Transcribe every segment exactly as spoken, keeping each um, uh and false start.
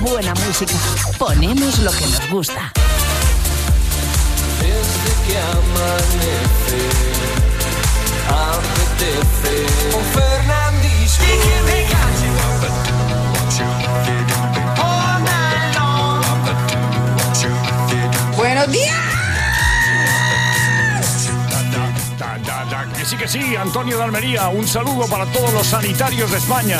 buena música. Ponemos lo que nos gusta. Desde que amanece, apetece un Fernandisco. ¡Buenos días! Que sí, que sí, Antonio de Almería, un saludo para todos los sanitarios de España.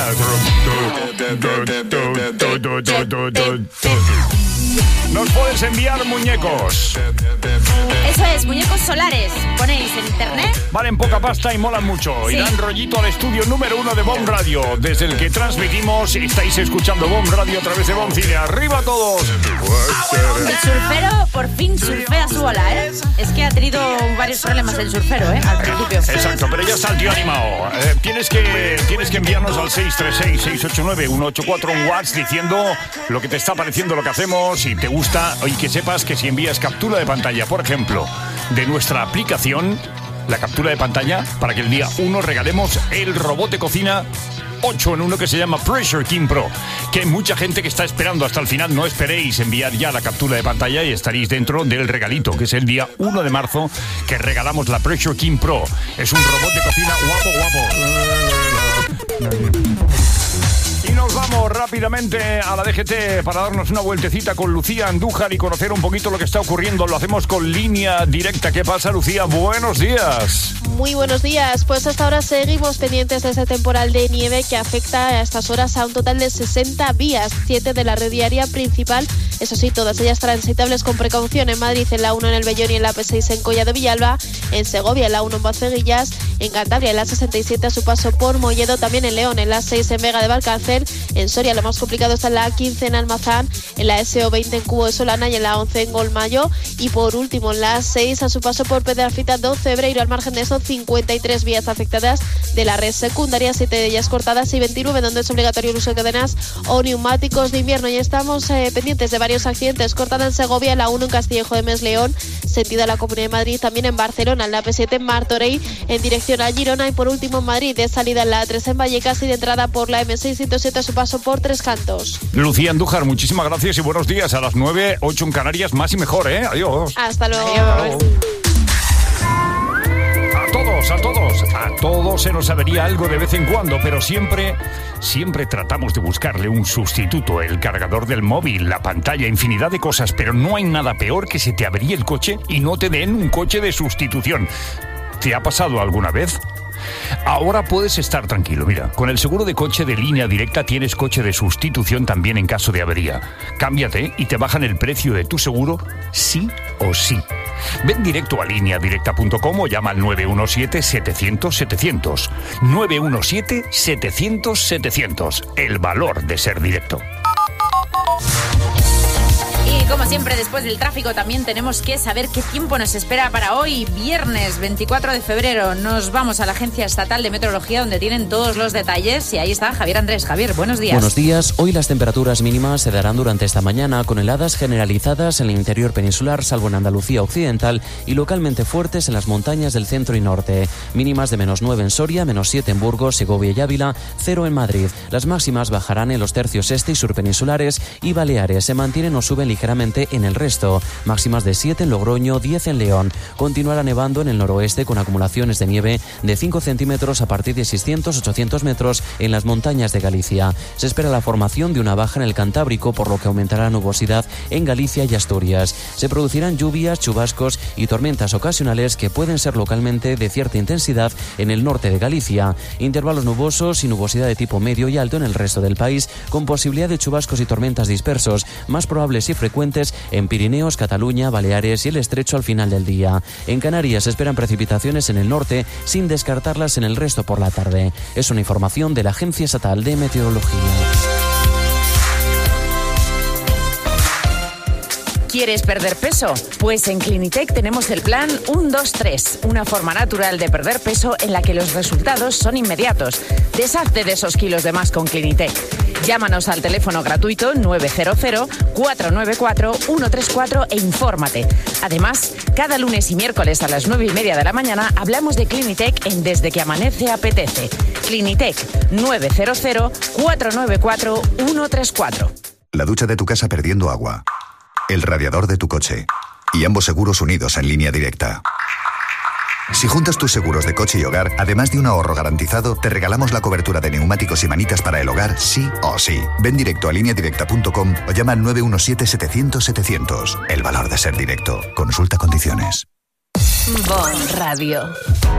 Nos puedes enviar muñecos. Eso es, muñecos solares. Ponéis en internet. Valen poca pasta y molan mucho. Sí. Y dan rollito al estudio número uno de B O M Radio, desde el que transmitimos. Estáis escuchando B O M Radio a través de B O M Cine. ¡Arriba todos! El surfero por fin surfea su ola, ¿eh? Es que ha tenido varios problemas el surfero, ¿eh? Al principio. Exacto, pero ya está el tío animado. Eh, tienes, que, tienes que enviarnos al seis tres seis, seis ocho nueve, uno ocho cuatro un WhatsApp diciendo lo que te está pareciendo lo que hacemos, si te gusta, y que sepas que si envías captura de pantalla, por ejemplo, de nuestra aplicación, la captura de pantalla, para que el día uno regalemos el robot de cocina ocho en uno que se llama Pressure King Pro, que hay mucha gente que está esperando hasta el final. No esperéis enviar ya la captura de pantalla y estaréis dentro del regalito, que es el día uno de marzo, que regalamos la Pressure King Pro. Es un robot de cocina guapo, guapo. Y nos vamos rápidamente a la D G T para darnos una vueltecita con Lucía Andújar y conocer un poquito lo que está ocurriendo. Lo hacemos con Línea Directa. ¿Qué pasa, Lucía? Buenos días. Muy buenos días. Pues hasta ahora seguimos pendientes de ese temporal de nieve que afecta a estas horas a un total de sesenta vías, siete de la red viaria principal. Eso sí, todas ellas transitables con precaución. En Madrid, en la uno en el Bellón y en la P seis en Collado Villalba. En Segovia, en la uno en Boceguillas. En Cantabria, en la sesenta y siete a su paso por Molledo. También en León, en la seis en Vega de Valcárcel. En Soria lo más complicado está en la quince en Almazán, en la S O veinte en Cubo de Solana y en la once en Golmayo. Y por último en la seis a su paso por Pedrafita do Cebreiro. Al margen de eso, cincuenta y tres vías afectadas de la red secundaria, siete de ellas cortadas y veintinueve donde es obligatorio el uso de cadenas o neumáticos de invierno. Y estamos eh, pendientes de varios accidentes. Cortada en Segovia, la uno en Castillejo de Mes León, sentido a la Comunidad de Madrid. También en Barcelona, en la P siete en Martorell, en dirección a Girona. Y por último en Madrid, de salida en la A tres en Vallecas y de entrada por la M seiscientos siete a su paso por Tres Cantos. Lucía Andújar, muchísimas gracias y buenos días. A las nueve, ocho en Canarias, más y mejor, ¿eh? Adiós. Hasta luego. Adiós. A todos, a todos, a todos se nos avería algo de vez en cuando, pero siempre, siempre tratamos de buscarle un sustituto. El cargador del móvil, la pantalla, infinidad de cosas, pero no hay nada peor que se te averíe el coche y no te den un coche de sustitución. ¿Te ha pasado alguna vez? Ahora puedes estar tranquilo. Mira, con el seguro de coche de Línea Directa tienes coche de sustitución también en caso de avería. Cámbiate y te bajan el precio de tu seguro sí o sí. Ven directo a línea directa punto com o llama al nueve uno siete, setecientos, setecientos. nueve uno siete, setecientos, setecientos. El valor de ser directo. Y como siempre, después del tráfico también tenemos que saber qué tiempo nos espera para hoy, viernes veinticuatro de febrero. Nos vamos a la Agencia Estatal de Meteorología, donde tienen todos los detalles. Y ahí está Javier Andrés. Javier, buenos días. Buenos días. Hoy las temperaturas mínimas se darán durante esta mañana, con heladas generalizadas en el interior peninsular, salvo en Andalucía occidental, y localmente fuertes en las montañas del centro y norte. Mínimas de menos nueve en Soria, menos siete en Burgos, Segovia y Ávila, cero en Madrid. Las máximas bajarán en los tercios este y sur peninsulares y Baleares. Se mantienen o suben ligeramente en el resto. Máximas de siete en Logroño, diez en León. Continuará nevando en el noroeste con acumulaciones de nieve de cinco centímetros a partir de seiscientos a ochocientos metros en las montañas de Galicia. Se espera la formación de una baja en el Cantábrico, por lo que aumentará la nubosidad en Galicia y Asturias. Se producirán lluvias, chubascos y tormentas ocasionales que pueden ser localmente de cierta intensidad en el norte de Galicia. Intervalos nubosos y nubosidad de tipo medio y alto en el resto del país, con posibilidad de chubascos y tormentas dispersos, más probables y frecuentes en Pirineos, Cataluña, Baleares y el Estrecho al final del día. En Canarias se esperan precipitaciones en el norte, sin descartarlas en el resto por la tarde. Es una información de la Agencia Estatal de Meteorología. ¿Quieres perder peso? Pues en Clinitec tenemos el plan uno dos tres, una forma natural de perder peso en la que los resultados son inmediatos. Deshazte de esos kilos de más con Clinitec. Llámanos al teléfono gratuito nueve cero cero, cuatro nueve cuatro, uno tres cuatro e infórmate. Además, cada lunes y miércoles a las nueve y media de la mañana hablamos de Clinitec en Desde que Amanece Apetece. Clinitec nueve cero cero, cuatro nueve cuatro, uno tres cuatro. la ducha de tu casa perdiendo agua, el radiador de tu coche y ambos seguros unidos en línea directa. Si juntas tus seguros de coche y hogar, además de un ahorro garantizado, te regalamos la cobertura de neumáticos y manitas para el hogar sí o sí. Ven directo a línea directa punto com o llama al nueve uno siete, setecientos, setecientos. El valor de ser directo. Consulta condiciones. Bon Radio.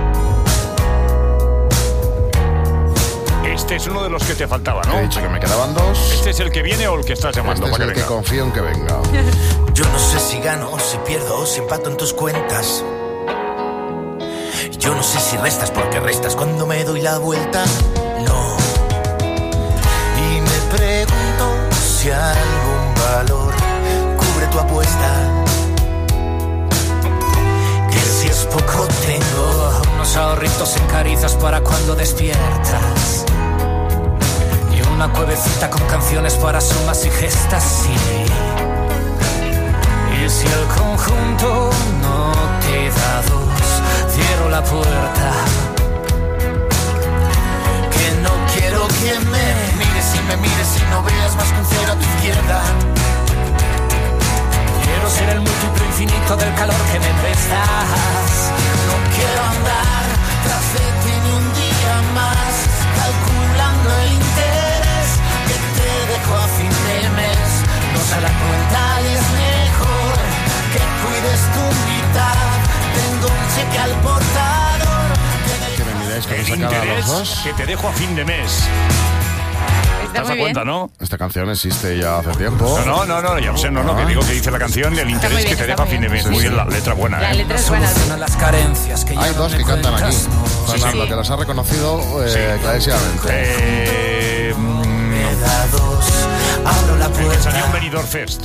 Este es uno de los que te faltaba, ¿no? He dicho que me quedaban dos. ¿Este es el que viene o el que estás llamando? Este es para el que que venga? confío en que venga. Yo no sé si gano o si pierdo o si empato en tus cuentas. Yo no sé si restas porque restas cuando me doy la vuelta. No. Y me pregunto si algún valor cubre tu apuesta. Que si es poco tengo unos ahorritos en Carizas para cuando despiertas. Y una cuevecita con canciones para sumas y gestas, sí. Y si el conjunto no te da dos, cierro la puerta. Que no quiero que me mires y me mires y no veas más que un cero a tu izquierda. Quiero ser el múltiplo infinito del calor que me prestas. No quiero andar tras de ti ni un día más, calculando el interés que te dejo a fin de mes. No se la cuenta y es mejor que cuides tu mitad. Tengo un cheque al portador. Que me miréis que me El sacan a los interés dos. que te dejo a fin de mes. ¿Te das cuenta, no? Esta canción existe ya hace tiempo. No, no, no, ya sé, no, no, que digo que dice la canción, el interés bien, que te está dejo a muy fin de bien. mes. Sí, Muy sí. bien, la letra buena, La ¿eh? letra es buena. Las carencias que Hay dos que cantan aquí. Fernando, sí. que los ha reconocido eh, Sí. clarísimamente. Eh, mm, abro la el que puerta. salió en Benidorm Fest.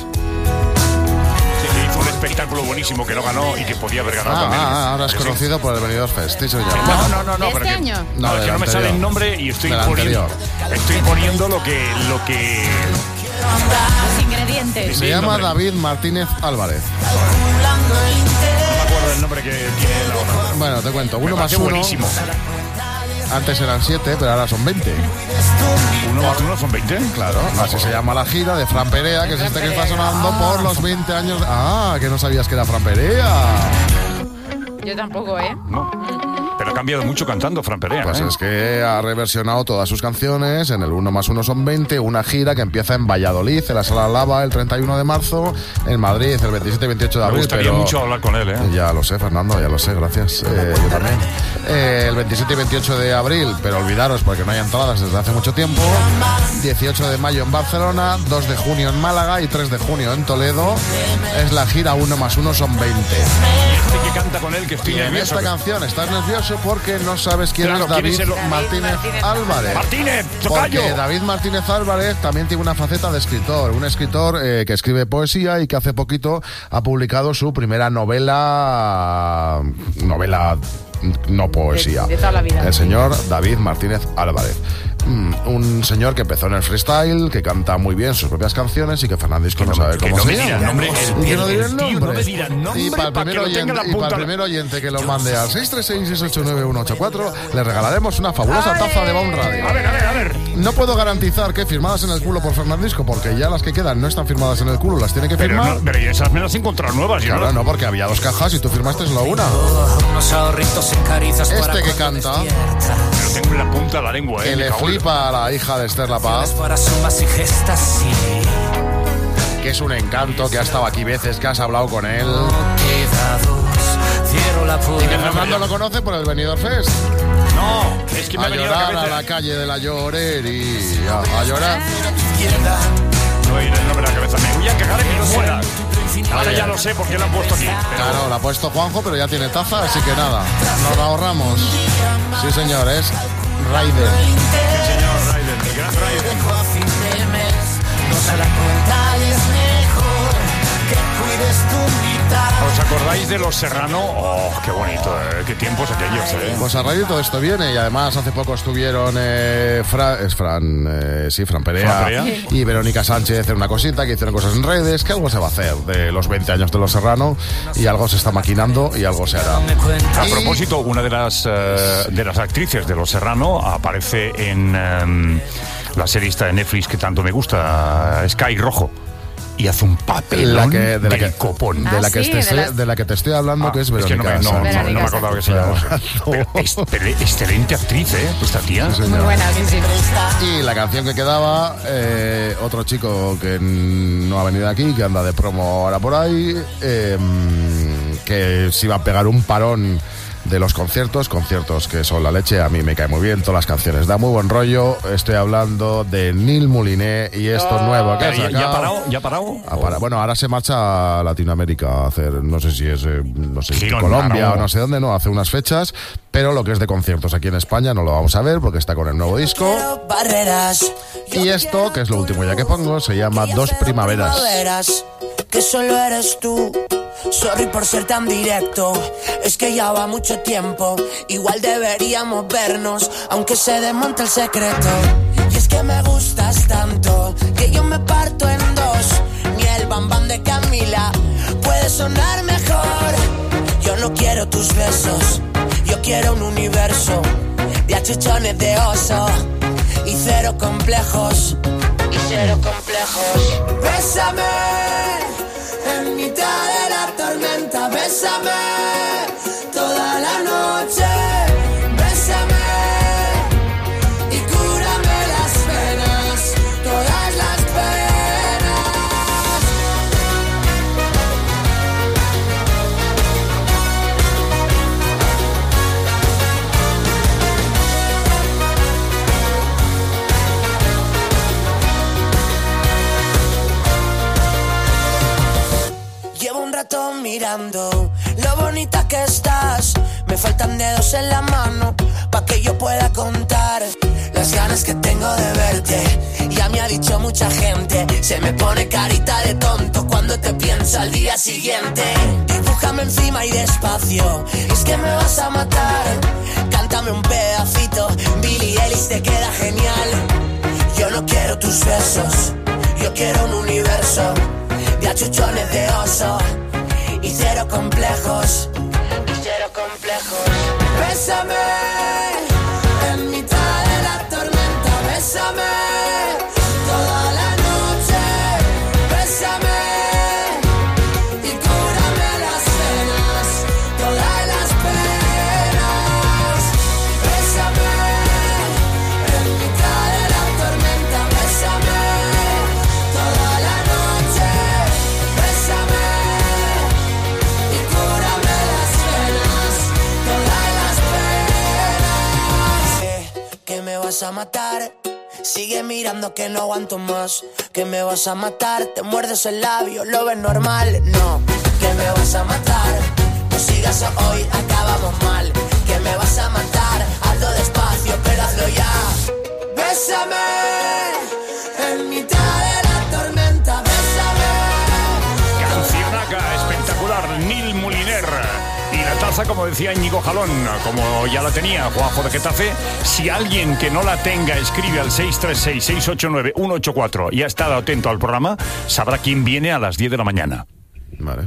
Sí, que hizo un espectáculo buenísimo que no ganó y que podía haber ganado Ah, también. ah, ahora es Sí. conocido por el Benidorm Fest, sí, señor. No, no, no, no, ¿De pero este que- año? No, No, es que del no me sale anterior. el nombre y estoy Del poniendo, anterior. estoy poniendo lo que, lo que Los ingredientes. Se Sí, llama nombre. David Martínez Álvarez. no me acuerdo del nombre que tiene la obra. Bueno, te cuento. Me Uno más parece uno. buenísimo. Antes eran siete, pero ahora son veinte. Uno más uno son veinte. Claro, así se llama la gira de Fran Perea, que es este que está sonando por los veinte años. de- Ah, que no sabías que era Fran Perea. Yo tampoco, ¿eh? No. Pero ha cambiado mucho cantando Fran Perea. Pues ¿eh? es que ha reversionado todas sus canciones en el uno más uno son veinte, una gira que empieza en Valladolid, en la Sala Lava, el treinta y uno de marzo, en Madrid, el veintisiete y veintiocho de Me abril. gustaría pero... mucho hablar con él, ¿eh? Ya lo sé, Fernando, ya lo sé, gracias. Eh, yo también. Eh, el veintisiete y veintiocho de abril, pero olvidaros porque no hay entradas desde hace mucho tiempo. dieciocho de mayo en Barcelona, dos de junio en Málaga y tres de junio en Toledo. Es la gira uno más uno son veinte. Este que canta con él, que estoy Y en nervioso. esta canción estás nervioso porque no sabes quién Claro, es David ¿quién es el- Martínez Martínez Álvarez. Martínez, tocayo. Porque David Martínez Álvarez también tiene una faceta de escritor, un escritor eh, que escribe poesía y que hace poquito ha publicado su primera novela, novela no poesía. De- de toda la vida. El señor David Martínez Álvarez. Mm, un señor que empezó en el freestyle, que canta muy bien sus propias canciones y que Fernandisco no sabe que cómo no se me dirá llama. el nombre, el- Y que no el- diré el el tío nombre. no me dirá el nombre Y para el para primer que lo tenga en la oyente, y para punta. el primer oyente que lo mande al seis tres seis, seis ocho nueve uno ocho cuatro le regalaremos una fabulosa taza de Bon Radio. A ver, a ver, a ver. No puedo garantizar que firmadas en el culo por Fernandisco, porque ya las que quedan no están firmadas en el culo, las tiene que Pero, firmar. no, pero esas me las he encontrado nuevas. yo Claro, no- no, porque había dos cajas y tú firmaste solo una. Unos ahorritos en Carizas para Este que cuando canta, despiertas. Pero tengo en la punta de la lengua, que ¿eh? le Me cago en- flipa a la hija de Esther La Paz, Para sumas y gestas, sí. que es un encanto, que ha estado aquí veces, que has hablado con él. Quedados, cierro la Y que puerta. Fernando lo conoce por el Benidorm Fest. No, es que me A ha venido a la llorar a cabeza. la calle de la llorería. A llorar. No me viene el nombre a la cabeza. Me voy a cagar en mi muera. Ahora ya lo sé por qué lo han puesto aquí. Pero Claro, la ha puesto Juanjo, pero ya tiene taza, así que nada, nos la ahorramos. Sí, señor, es Raider. el señor Ryder, el gran Ryder. No se la cuenta y es mejor que cuides tu mitad. ¿Os acordáis de Los Serrano? Oh, qué bonito, ¿eh? Qué tiempos aquellos, ¿eh? Pues a raíz de todo esto viene, y además hace poco estuvieron eh, Fra- es Fran, eh, sí, Fran Perea, Fran Perea. y Verónica Sánchez en una cosita, que hicieron cosas en redes, que algo se va a hacer de los veinte años de Los Serrano, y algo se está maquinando y algo se hará. A Y- propósito, una de las, eh, de las actrices de Los Serrano aparece en... em, la serie esta de Netflix que tanto me gusta, Sky Rojo. Y hace un papel la que, de, la del que, copón. De, Ah, la que sí, te de estoy, las- de la que te estoy hablando, Ah, que es es que no Verónica me, no, Sanz. no, no me Verónica acordaba que se Sanz. llamaba. Pero excel- excelente actriz, ¿eh? Esta tía. Sí, Muy señor. buena, sí, sí. Y la canción que quedaba, eh, otro chico que no ha venido aquí, que anda de promo ahora por ahí, eh, que se iba a pegar un parón de los conciertos, conciertos que son la leche, a mí me cae muy bien, todas las canciones, da muy buen rollo. Estoy hablando de Neil Moliné y esto es nuevo. que ha Pero ya, ya ha sacado. parado, ya ha parado. Ah, para- Bueno, ahora se marcha a Latinoamérica a hacer, no sé si es, eh, no sé, Girona, Colombia ¿no? o no sé dónde, no, hace unas fechas, pero lo que es de conciertos aquí en España no lo vamos a ver porque está con el nuevo disco. Barreras. Y esto, que es lo último ya que pongo, se llama Dos Primaveras. Primaveras, que solo eres tú. Sorry por ser tan directo, es que ya va mucho tiempo. Igual deberíamos vernos, aunque se desmonte el secreto. Y es que me gustas tanto, que yo me parto en dos. Ni el bambam de Camila puede sonar mejor. Yo no quiero tus besos, yo quiero un universo de achuchones de oso y cero complejos, y cero complejos. Bésame en mitad de la tormenta, bésame toda la noche, bésame y cúrame las penas, todas las penas. Llevo un rato mirando lo bonita que estás. Me faltan dedos en la mano pa' que yo pueda contar las ganas que tengo de verte. Ya me ha dicho mucha gente, se me pone carita de tonto cuando te pienso al día siguiente. Dibújame encima y despacio, es que me vas a matar. Cántame un pedacito, Billie Eilish te queda genial. Yo no quiero tus besos, yo quiero un universo de achuchones de oso y cero complejos, y cero complejos. Bésame en mitad de la tormenta, bésame toda la noche, bésame y cúrame las penas, todas las penas. Bésame en mitad de la tormenta, bésame toda la noche, bésame y cúrame las penas, todas las penas. Que me vas a matar, sigue mirando que no aguanto más. Que me vas a matar, te muerdes el labio, lo ves normal. No, que me vas a matar, no sigas hoy, acabamos mal. Que me vas a matar, hazlo despacio, pero hazlo ya. Bésame en mitad de la tormenta, bésame. Cancionaca espectacular, Neil Moliner. Y la taza, como decía Íñigo Jalón, como ya la tenía Juanjo de Getafe, si alguien que no la tenga escribe al seis tres seis, seis ocho nueve, uno ocho cuatro y ha estado atento al programa, sabrá quién viene a las diez de la mañana. Vale.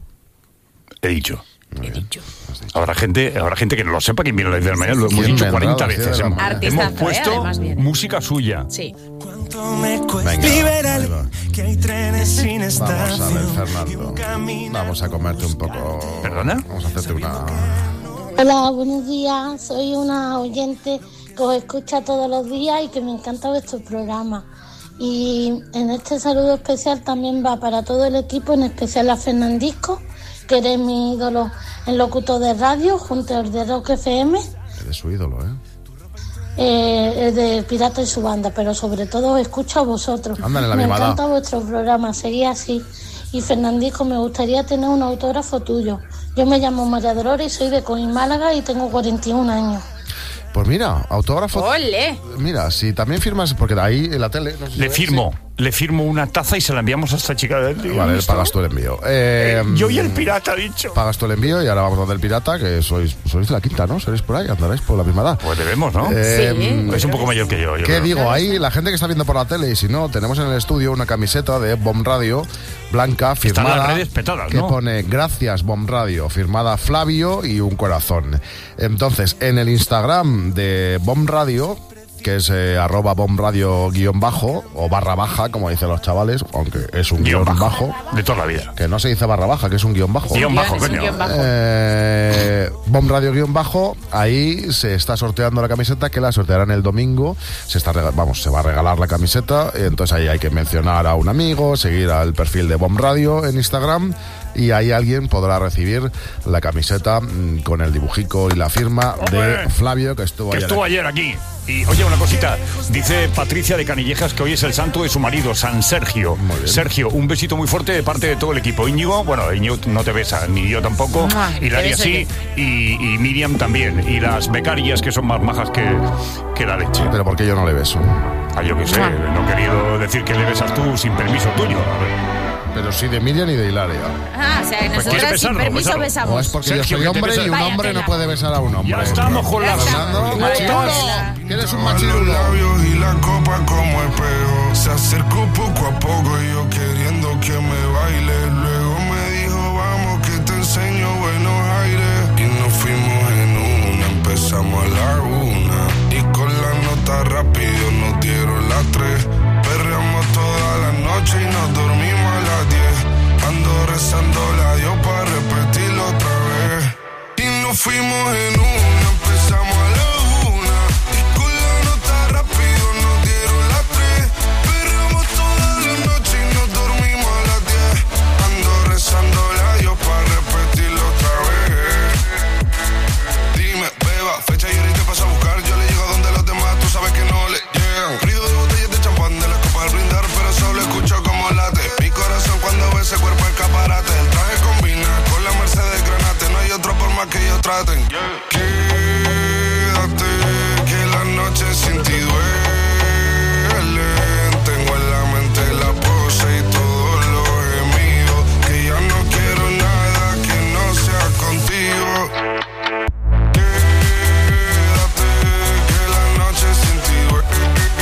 He dicho. He dicho. Habrá gente, habrá gente que no lo sepa quién viene a las diez de la mañana, lo hemos ¿Quién dicho vendrá a cuarenta las diez de veces. la Hemos, mañana? Artistazo, hemos puesto ¿eh? Además viene. música suya. Sí. Venga, ahí va. Que hay trenes sin Vamos a ver, estación. Fernando. Vamos a comerte un poco. ¿Perdona? Vamos a hacerte una. Hola, buenos días. Soy una oyente que os escucha todos los días y que me encanta vuestro programa. Y en este saludo especial también va para todo el equipo, en especial a Fernandisco, que eres mi ídolo en locutor de radio, junto al de Rock F M, Eres su ídolo, ¿eh? eh, el de Pirata y su banda, pero sobre todo os escucho a vosotros. Ándale, la me misma encanta edad. vuestro programa, seguí así. Y Fernandisco, me gustaría tener un autógrafo tuyo. Yo me llamo María Dolores, soy de Coín, Málaga y tengo cuarenta y un años. Pues mira, autógrafo. ¡Ole! Mira, si también firmas, porque ahí en la tele. No sé si Le ves, firmo, le firmo una taza y se la enviamos a esta chica. sí. Vale, pagas tú el envío. Eh, Yo y el pirata, ha dicho. Pagas tú el envío y ahora vamos a donde el pirata, que sois, sois de la quinta, ¿no? Seréis por ahí, andaréis por la misma edad. Pues debemos, ¿no? Eh, Es un poco mayor que yo. yo ¿Qué creo. digo? Ahí la gente que está viendo por la tele, y si no, tenemos en el estudio una camiseta de Bomb Radio blanca firmada. Están las redes petadas, que ¿no? pone Gracias Bomb Radio, firmada Flavio y un corazón. Entonces, en el Instagram de Bomb Radio, que es eh, arroba bombradio guión bajo, o barra baja, como dicen los chavales, aunque es un guión, guión bajo, bajo. De toda la vida. Que no se dice barra baja, que es un guión bajo. Guión bajo, coño. Eh, bombradio guión bajo, ahí se está sorteando la camiseta, que la sortearán el domingo. Se está rega- vamos, se va a regalar la camiseta, entonces ahí hay que mencionar a un amigo, seguir al perfil de Bombradio en Instagram, y ahí alguien podrá recibir la camiseta mmm, con el dibujico y la firma ¡Hombre! de Flavio, que estuvo, que ayer, estuvo ayer aquí. Y oye, una cosita, dice Patricia de Canillejas que hoy es el santo de su marido, San Sergio. Sergio, un besito muy fuerte de parte de todo el equipo. Íñigo, bueno, Íñigo no te besa, ni yo tampoco, ah, y Laria sí, y, y Miriam también, y las becarias que son más majas que, que la leche. Pero ¿por qué yo no le beso? Ah, yo qué sé, ah. no he querido decir que le besas tú sin permiso tuyo. A ver. Pero sí de Miriam y de Hilaria. Ah, o sea, que nosotros pues sin permiso besarlo. besamos. O es porque Sergio, yo soy hombre y un Vaya hombre tela. no puede besar a un hombre. Ya estamos con la... ¡Machirulo! ¿Que eres un machirulo? Los labios y la copa como espejo. Se acercó poco a poco y yo queriendo que me baile. Luego me dijo, vamos que te enseño buenos aires. Y nos fuimos en una, empezamos a la una. Y con la nota rápido nos dieron las tres. Perreamos toda la noche y nos dormimos a las diez. Ando rezando la Dios para repetirlo otra vez. Y nos fuimos en una, empezamos a la una. Y con la nota rápido nos dieron las tres. Perreamos toda la noche y nos dormimos a las diez. Ando rezando la Dios para repetirlo otra vez. Dime, beba, fecha y ahorita paso a buscar. Yo le llego donde los demás, tú sabes que no le llegan. Ruido de botellas de champán, de las copas al brindar, pero solo escucho como late. Mi corazón cuando ve ese cuerpo escaparate. El traje combina con la Mercedes Granate. No hay otro por más que ellos traten. Quédate, que la noche sin ti duele. Tengo en la mente la pose y todos los gemidos. Que ya no quiero nada que no sea contigo. Quédate, que la noche sin ti duele.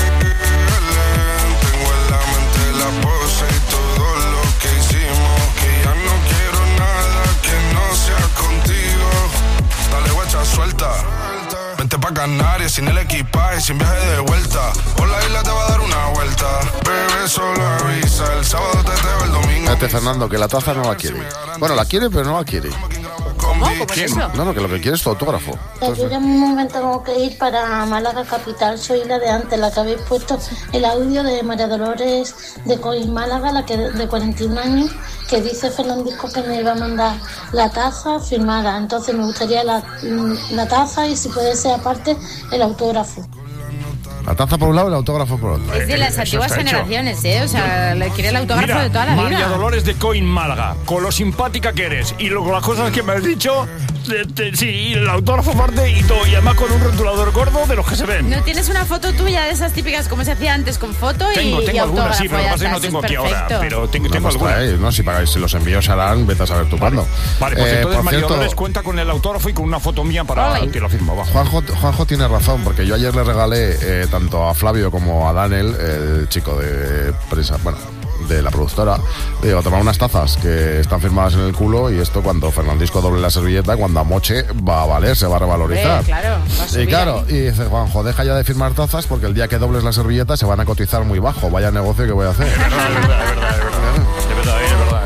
Tengo en la mente la pose y todo lo que hicimos. Que ya no quiero nada que no sea contigo. Dale guacha, suelta. Vente pa' Canarias sin el equipaje, sin viaje de vuelta. Por la isla te va a dar una vuelta. Bebé, solo avisa. El sábado te teo, el domingo. Este Fernando, que la taza no la quiere. Bueno, la quiere, pero no la quiere. ¿Cómo? ¿Cómo es eso? No, no, que lo que quiere es tu autógrafo. Yo ya en un momento tengo que ir para Málaga capital. Soy la de antes, la que habéis puesto el audio de María Dolores de Coín Málaga, la que de cuarenta y un años, que dice Fernandisco que me iba a mandar la taza firmada. Entonces me gustaría la, la taza y si puede ser aparte el autógrafo. La taza por un lado y el autógrafo por otro. Es de las antiguas generaciones, ¿eh? O sea, le quiere el autógrafo Mira, de toda la vida. María Dolores de Coín Málaga, con lo simpática que eres y luego las cosas que me has dicho, te, te, sí, y el autógrafo aparte y todo, y además con un rotulador gordo de los que se ven. ¿No tienes una foto tuya de esas típicas como se hacía antes con foto y Tengo, tengo y algunas, sí, pero lo que pasa es que no tengo aquí ahora, pero tengo, tengo no, pues algunas. trae, no, si pagáis, si los envíos se harán, vete a saber tú cuándo. Vale, pues eh, entonces María cierto, Dolores cuenta con el autógrafo y con una foto mía para Ay. que lo firmo abajo. Juanjo, Juanjo tiene razón, porque yo ayer le regalé eh, tanto a Flavio como a Daniel, el chico de prensa, bueno, de la productora, le digo, toma unas tazas que están firmadas en el culo y esto cuando Fernandisco doble la servilleta, cuando amoche va a valer, se va a revalorizar. Eh, claro, va a subir y claro, ahí. y dice Juanjo, deja ya de firmar tazas porque el día que dobles la servilleta se van a cotizar muy bajo, vaya negocio que voy a hacer. Es verdad, es verdad, es verdad, es verdad. De verdad, es verdad.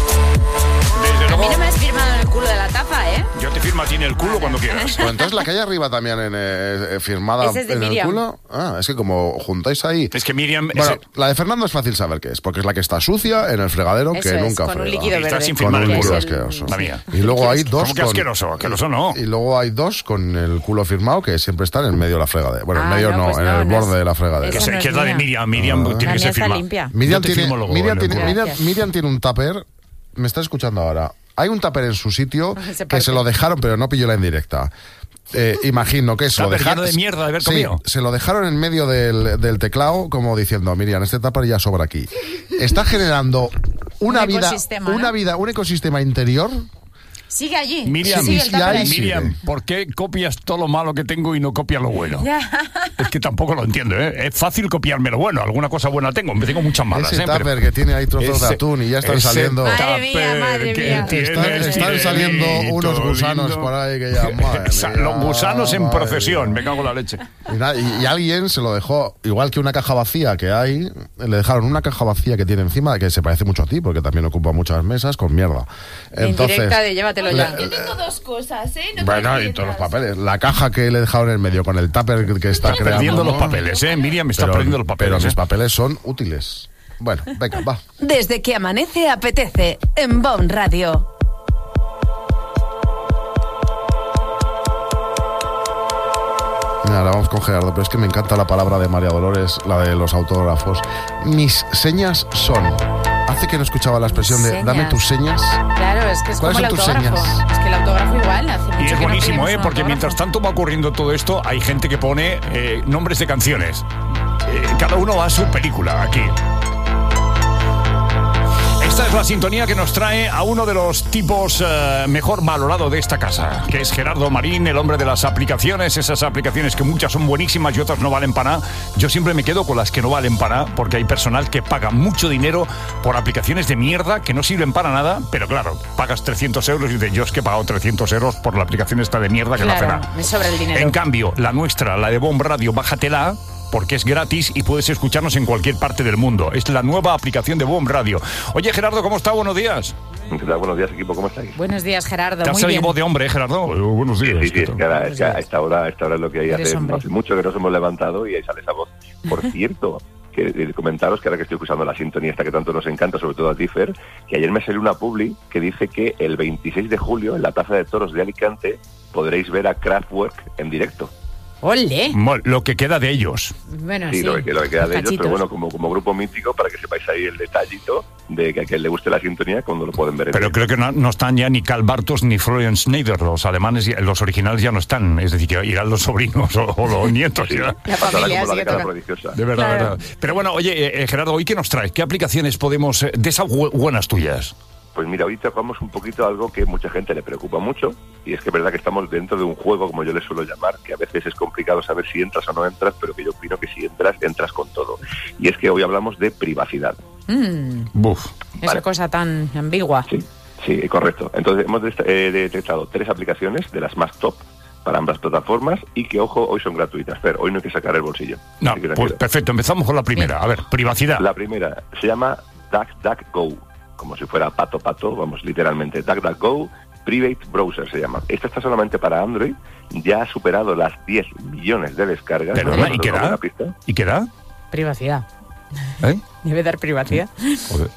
Desde A mí luego, no me has firmado en el culo de la taza, ¿eh? yo te firmo a ti en el culo cuando quieras. Pues entonces la que hay arriba también en, eh, firmada Ese es de en el Miriam. culo. Ah, es que como juntáis ahí. Es que Miriam... Bueno, ese- la de Fernando es fácil saber qué es, porque es la que está sucia en el fregadero, Eso que es, nunca con un frega. líquido Está verde. sin Con firmar un el culo culo. asqueroso. La mía. Y luego hay dos ¿Cómo que con... asqueroso? Asqueroso no. Y luego hay dos con el culo firmado que siempre están en medio de la fregadera. Bueno, en Ah, medio no, no, pues en no, el no borde es- de la fregadera. Que, Esa se- no que es es la de mía. Miriam. Miriam Ah. tiene La que mía ser está firmada. limpia. Miriam Yo te tiene, firmo luego, Miriam, vale. tiene, Miriam, Gracias. Miriam tiene un tupper. Me está escuchando ahora. Hay un tupper en su sitio Se que parece. se lo dejaron, pero no pilló la indirecta. Eh, imagino que se lo Tupper dejaron. lleno de mierda de haber Sí, comido. se lo dejaron en medio del, del teclado, como diciendo, Miriam, este tupper ya sobra aquí. Está generando una Un vida, ecosistema, una ¿no? vida, un ecosistema interior Sigue allí. Miriam, sigue el tupper ahí. Miriam, ¿por qué copias todo lo malo que tengo y no copias lo bueno? Ya. Es que tampoco lo entiendo, ¿eh? Es fácil copiarme lo bueno. Alguna cosa buena tengo. Me tengo muchas malas, Ese ¿eh? tupper Pero que tiene ahí trozos ese- de atún y ya están ese saliendo. Madre mía, madre que mía. tiene Están, el están saliendo sirenito unos gusanos lindo. por ahí que ya. Madre Esa- mía, Los gusanos en madre procesión. mía. Me cago en la leche. Y, nada, y- y alguien se lo dejó, igual que una caja vacía que hay, le dejaron una caja vacía que tiene encima, que se parece mucho a ti, porque también ocupa muchas mesas, con mierda. En directa de llévatelo ya. le- Yo tengo dos cosas, ¿eh? No te bueno, y todos los papeles. La caja que le dejaron en el medio con el tupper que, que está Estás creando. perdiendo los ¿no? papeles, ¿eh? Miriam, me está Pero- perdiendo los papeles. Pero mis ¿eh? papeles son útiles. Bueno, venga, va. Desde que amanece apetece en Bon Radio. Mira, ahora vamos con Gerardo, pero es que me encanta la palabra de María Dolores, la de los autógrafos. Mis señas son. Hace que no escuchaba la expresión de Señas. dame tus señas. Claro, es que es como ¿Cuáles el son tus autógrafo. señas? Es que el autógrafo igual. Hace mucho Y es que no buenísimo, pedimos ¿eh? un Porque autógrafo. mientras tanto va ocurriendo todo esto, hay gente que pone eh, nombres de canciones. Eh, cada uno va a su película aquí. Esta es la sintonía que nos trae a uno de los tipos eh, mejor valorado de esta casa, que es Gerardo Marín, el hombre de las aplicaciones, esas aplicaciones que muchas son buenísimas y otras no valen para nada. Yo siempre me quedo con las que no valen para nada, porque hay personal que paga mucho dinero por aplicaciones de mierda que no sirven para nada, pero claro, pagas trescientos euros y dices, yo es que he pagado trescientos euros por la aplicación esta de mierda que no hace Claro, nada. me sobra el dinero. En cambio, la nuestra, la de Bon Radio, bájatela, porque es gratis y puedes escucharnos en cualquier parte del mundo. Es la nueva aplicación de Bon Radio. Oye, Gerardo, ¿cómo está? Buenos días. ¿Qué tal? Buenos días, equipo, ¿cómo estáis? Buenos días, Gerardo. Te has Muy salido bien. voz de hombre, ¿eh, Gerardo? Eh, buenos días. Sí, sí, es que, ahora, es que a esta hora, a esta hora es lo que hay. Eres Hace, hombre. hace mucho que nos hemos levantado y ahí sale esa voz. Por cierto, que, eh, comentaros que ahora que estoy escuchando la sintonía esta que tanto nos encanta, sobre todo a ti, Fer, que ayer me salió una publi que dice que el veintiséis de julio en la Plaza de Toros de Alicante podréis ver a Kraftwerk en directo. ¡Ole! Mo- Lo que queda de ellos. Bueno, Sí, sí. lo que, lo que queda Los de ellos, cachitos. pero bueno, como, como grupo mítico, para que sepáis ahí el detallito de que a quien le guste la sintonía, cuando lo pueden ver. en Pero creo que no, no están ya ni Karl Bartos ni Florian Schneider. Los alemanes, ya- los originales ya no están. Es decir, que irán los sobrinos o, o los nietos. ya. La Pasará familia como la sigue década tocando. prodigiosa. De verdad, Claro. verdad. Pero bueno, oye, eh, eh, Gerardo, ¿hoy qué nos traes? ¿Qué aplicaciones podemos, eh, de esas bu- buenas tuyas? Pues mira, hoy tocamos un poquito algo que mucha gente le preocupa mucho, y es que es verdad que estamos dentro de un juego, como yo le suelo llamar, que a veces es complicado saber si entras o no entras, pero que yo opino que si entras, entras con todo. Y es que hoy hablamos de privacidad. Mm, Buf. esa Vale. cosa tan ambigua. Sí, sí, correcto. Entonces hemos dest- eh, detectado tres aplicaciones de las más top para ambas plataformas y que, ojo, hoy son gratuitas. Fer, hoy no hay que sacar el bolsillo. No, Así que pues tranquilo. perfecto, empezamos con la primera. A ver, privacidad. La primera se llama DuckDuckGo, como si fuera pato pato, vamos, literalmente. DuckDuckGo Private Browser se llama. Esta está solamente para Android, ya ha superado las diez millones de descargas. Perdona, ¿No? ¿y qué ¿Nos damos da? una pista? ¿Y qué da? Privacidad. ¿Eh? Debe dar privacidad. Joder.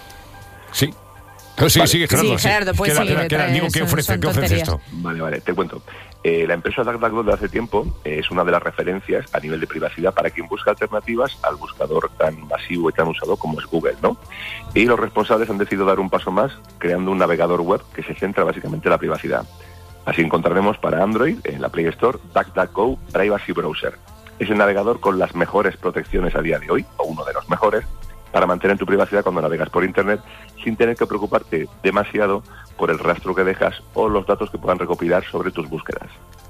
Sí. Pero sí, Vale. sigue, Gerardo. Sí, Gerardo, pues ¿Qué da, sí, qué da, me qué da? trae- Digo, ¿qué son- ofrece? son ¿Qué ofrece tonterías. esto? Vale, vale, te cuento. Eh, la empresa DuckDuckGo de hace tiempo eh, es una de las referencias a nivel de privacidad para quien busca alternativas al buscador tan masivo y tan usado como es Google, ¿no? Y los responsables han decidido dar un paso más creando un navegador web que se centra básicamente en la privacidad. Así encontraremos para Android, en la Play Store, DuckDuckGo Privacy Browser. Es el navegador con las mejores protecciones a día de hoy, o uno de los mejores, para mantener tu privacidad cuando navegas por Internet sin tener que preocuparte demasiado por el rastro que dejas o los datos que puedan recopilar sobre tus búsquedas.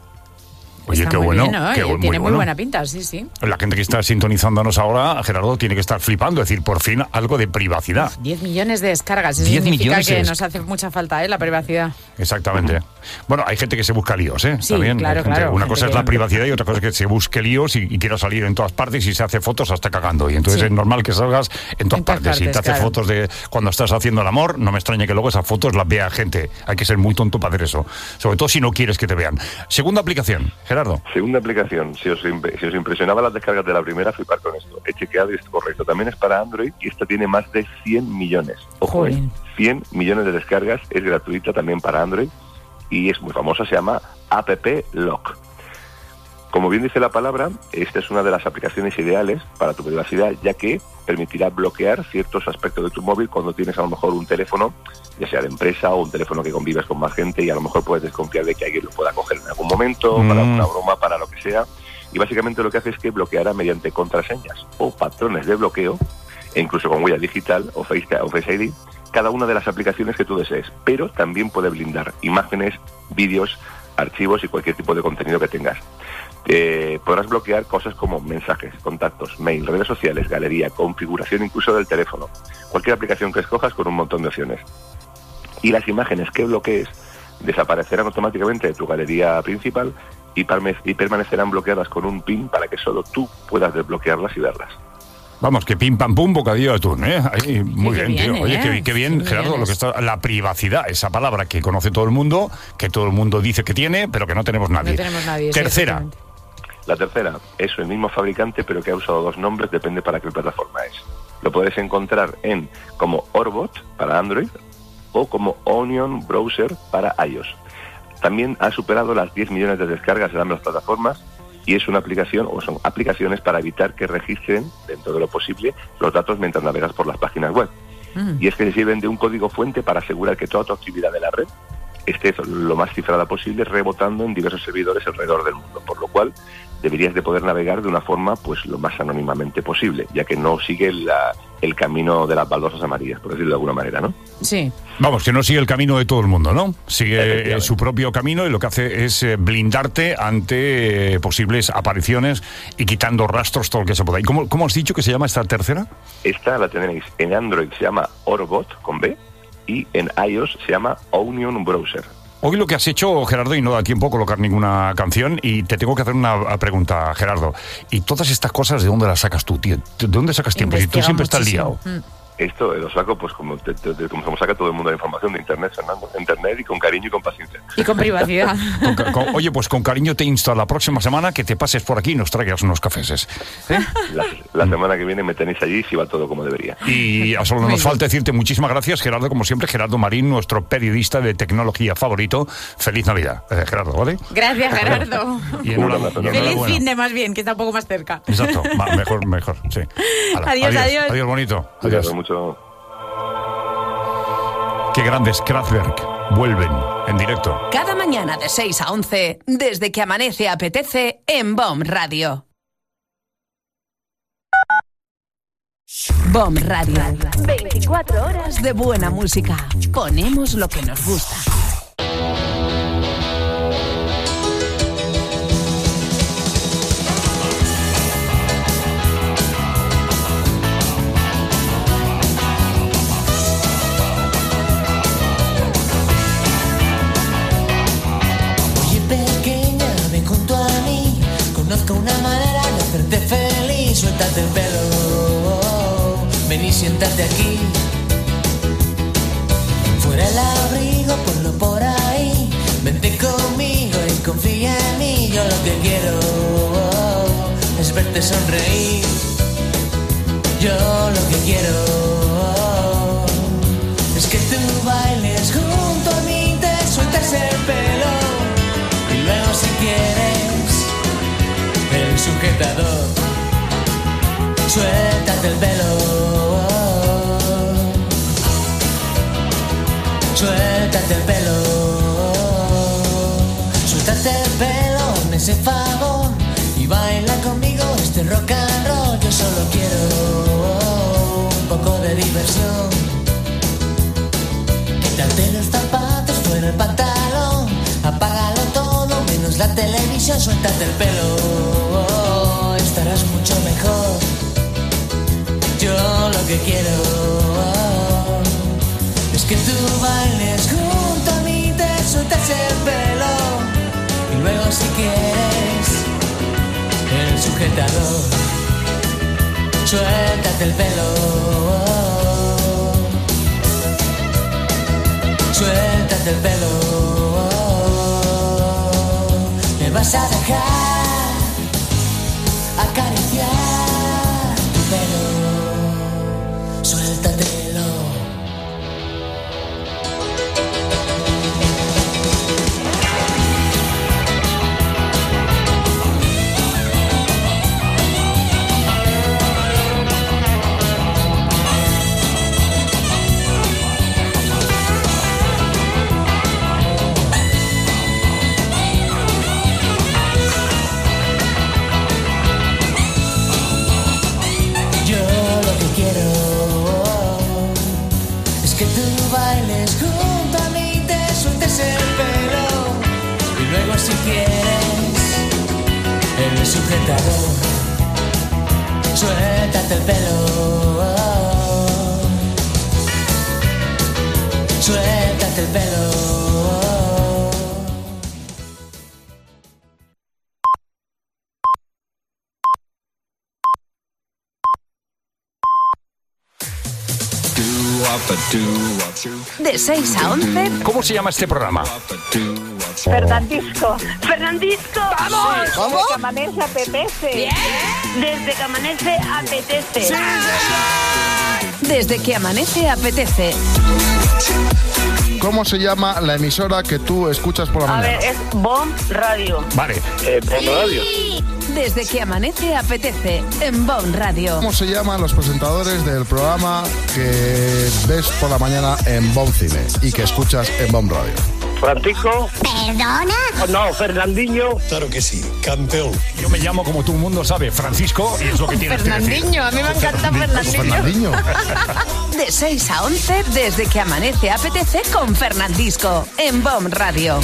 Oye, Está qué muy bueno. bien, ¿no? qué Y bu- Tiene muy bueno. buena pinta, sí, sí. La gente que está sintonizándonos ahora, Gerardo, tiene que estar flipando. Es decir, por fin algo de privacidad. diez millones de descargas. Eso diez significa millones de que des- nos hace mucha falta, ¿eh? La privacidad. Exactamente. Bueno, hay gente que se busca líos, ¿eh? Sí, También. claro, Hay gente- claro, Una gente cosa es que- la privacidad y otra cosa es que se busque líos y, y quiera salir en todas partes y se hace fotos hasta cagando. Y entonces Sí. es normal que salgas en todas En todas partes. Si te partes, haces claro. fotos de cuando estás haciendo el amor, no me extraña que luego esas fotos las vea gente. Hay que ser muy tonto para hacer eso. Sobre todo si no quieres que te vean. Segunda aplicación, Gerardo. Segunda aplicación, si os, imp- si os impresionaba las descargas de la primera, flipar con esto. He chequeado y es correcto. También es para Android y esta tiene más de cien millones. Ojo, ¿eh? Jolín. cien millones de descargas, es gratuita también para Android y es muy famosa, se llama App Lock. Como bien dice la palabra, esta es una de las aplicaciones ideales para tu privacidad, ya que permitirá bloquear ciertos aspectos de tu móvil cuando tienes a lo mejor un teléfono, ya sea de empresa o un teléfono que convives con más gente y a lo mejor puedes desconfiar de que alguien lo pueda coger en algún momento, Mm. para una broma, para lo que sea. Y básicamente lo que hace es que bloqueará mediante contraseñas o patrones de bloqueo, e incluso con huella digital o Face, o Face I D, cada una de las aplicaciones que tú desees, pero también puede blindar imágenes, vídeos, archivos y cualquier tipo de contenido que tengas. Eh, podrás bloquear cosas como mensajes, contactos, mail, redes sociales, galería, configuración incluso del teléfono, cualquier aplicación que escojas con un montón de opciones. Y las imágenes que bloquees desaparecerán automáticamente de tu galería principal y, perme- y permanecerán bloqueadas con un pin para que solo tú puedas desbloquearlas y verlas. Vamos, que pim pam pum, bocadillo de atún, ¿eh? Ahí, muy qué bien, bien, tío. Oye, ¿eh? qué, qué bien, Sí, Gerardo, bien lo que está, la privacidad, esa palabra que conoce todo el mundo, que todo el mundo dice que tiene, pero que no tenemos nadie. No tenemos nadie. sí, Tercera. efectivamente. La tercera es el mismo fabricante, pero que ha usado dos nombres, depende para qué plataforma es. Lo puedes encontrar en como Orbot para Android o como Onion Browser para iOS. También ha superado las diez millones de descargas en ambas plataformas y es una aplicación, o son aplicaciones para evitar que registren, dentro de lo posible, los datos mientras navegas por las páginas web. Mm. Y es que sirven de un código fuente para asegurar que toda tu actividad de la red esté lo más cifrada posible, rebotando en diversos servidores alrededor del mundo, por lo cual deberías de poder navegar de una forma pues lo más anónimamente posible, ya que no sigue la, el camino de las baldosas amarillas, por decirlo de alguna manera, ¿no? Sí. Vamos, que no sigue el camino de todo el mundo, ¿no? Sigue eh, su propio camino y lo que hace es eh, blindarte ante eh, posibles apariciones y quitando rastros, todo lo que se pueda. ¿Y cómo, cómo has dicho que se llama esta tercera? Esta la tenéis en Android, se llama Orbot, con B, y en iOS se llama Onion Browser. Hoy lo que has hecho, Gerardo, y no da tiempo a colocar ninguna canción, y te tengo que hacer una pregunta, Gerardo. ¿Y todas estas cosas de dónde las sacas tú, tío? ¿De dónde sacas tiempo? Si tú Investiga siempre estás muchísimo. liado. Mm. Esto lo saco pues como, te, te, te- como saca todo el mundo la información de Internet, Fernando. Internet y con cariño y con paciencia. Y con privacidad. Con ca- con- oye, pues con cariño te insto a la próxima semana que te pases por aquí y nos traigas unos cafeses. ¿Eh? La, la semana que viene me tenéis allí si va todo como debería. Y a solo Muy nos bien. falta decirte muchísimas gracias, Gerardo, como siempre, Gerardo Marín, nuestro periodista de tecnología favorito. Feliz Navidad, eh, Gerardo, ¿vale? Gracias, Gerardo. Y enhorabuena. y Feliz enhorabuena. fin de más bien, que está un poco más cerca. Exacto, va, mejor, mejor, sí. Hala, Adiós, adiós. Adiós, bonito. Cuidado Adiós. mucho. Qué grandes Kraftwerk vuelven en directo. Cada mañana de seis a once, desde que amanece apetece en B O M Radio. B O M Radio. veinticuatro horas de buena música. Ponemos lo que nos gusta. Oye pequeña, ven junto a mí. Conozco una manera de hacerte feliz. Suéltate el pelo, ven y siéntate aquí. Fuera el abrigo, ponlo por ahí. Vente conmigo y confía en mí. Yo lo que quiero es verte sonreír. Yo lo que quiero es que tú bailes junto a mí, te sueltas el pelo y luego si quieres el sujetador, suéltate el pelo, suéltate el pelo, suéltate el pelo en ese favor y baila conmigo este rock and roll. Yo solo quiero un poco de diversión. Quítate los zapatos, fuera el pantalón. Apágalo todo, menos la televisión. Suéltate el pelo, estarás mucho mejor. Yo lo que quiero es que tú bailes junto a mí, te sueltas el pelo y luego si quieres el sujetador, suéltate el pelo, suéltate el pelo, me vas a dejar acariciar tu pelo, suéltatelo. quieres el sujetador, suéltate el pelo, suéltate el pelo. De seis a once. ¿Cómo se llama este programa? Fernandisco. Fernandisco. ¡Vamos! Desde que amanece apetece. Bien. Desde que amanece apetece. Sí. Desde que amanece apetece. ¿Cómo se llama la emisora que tú escuchas por la A mañana? ver, es Bomb Radio. Vale. Eh, Bomb Radio. Desde que amanece apetece en Bomb Radio. ¿Cómo se llaman los presentadores del programa que ves por la mañana en Bomb Cine y que escuchas en Bomb Radio? Francisco. ¿Perdona? No, Fernandinho. Claro que sí, campeón. Yo me llamo, como todo el mundo sabe, Francisco, y es lo que tienes que decir. Fernandinho, a mí me encanta Fernandinho. Fernandinho. De seis a once, desde que amanece apetece con Fernandisco en Bomb Radio.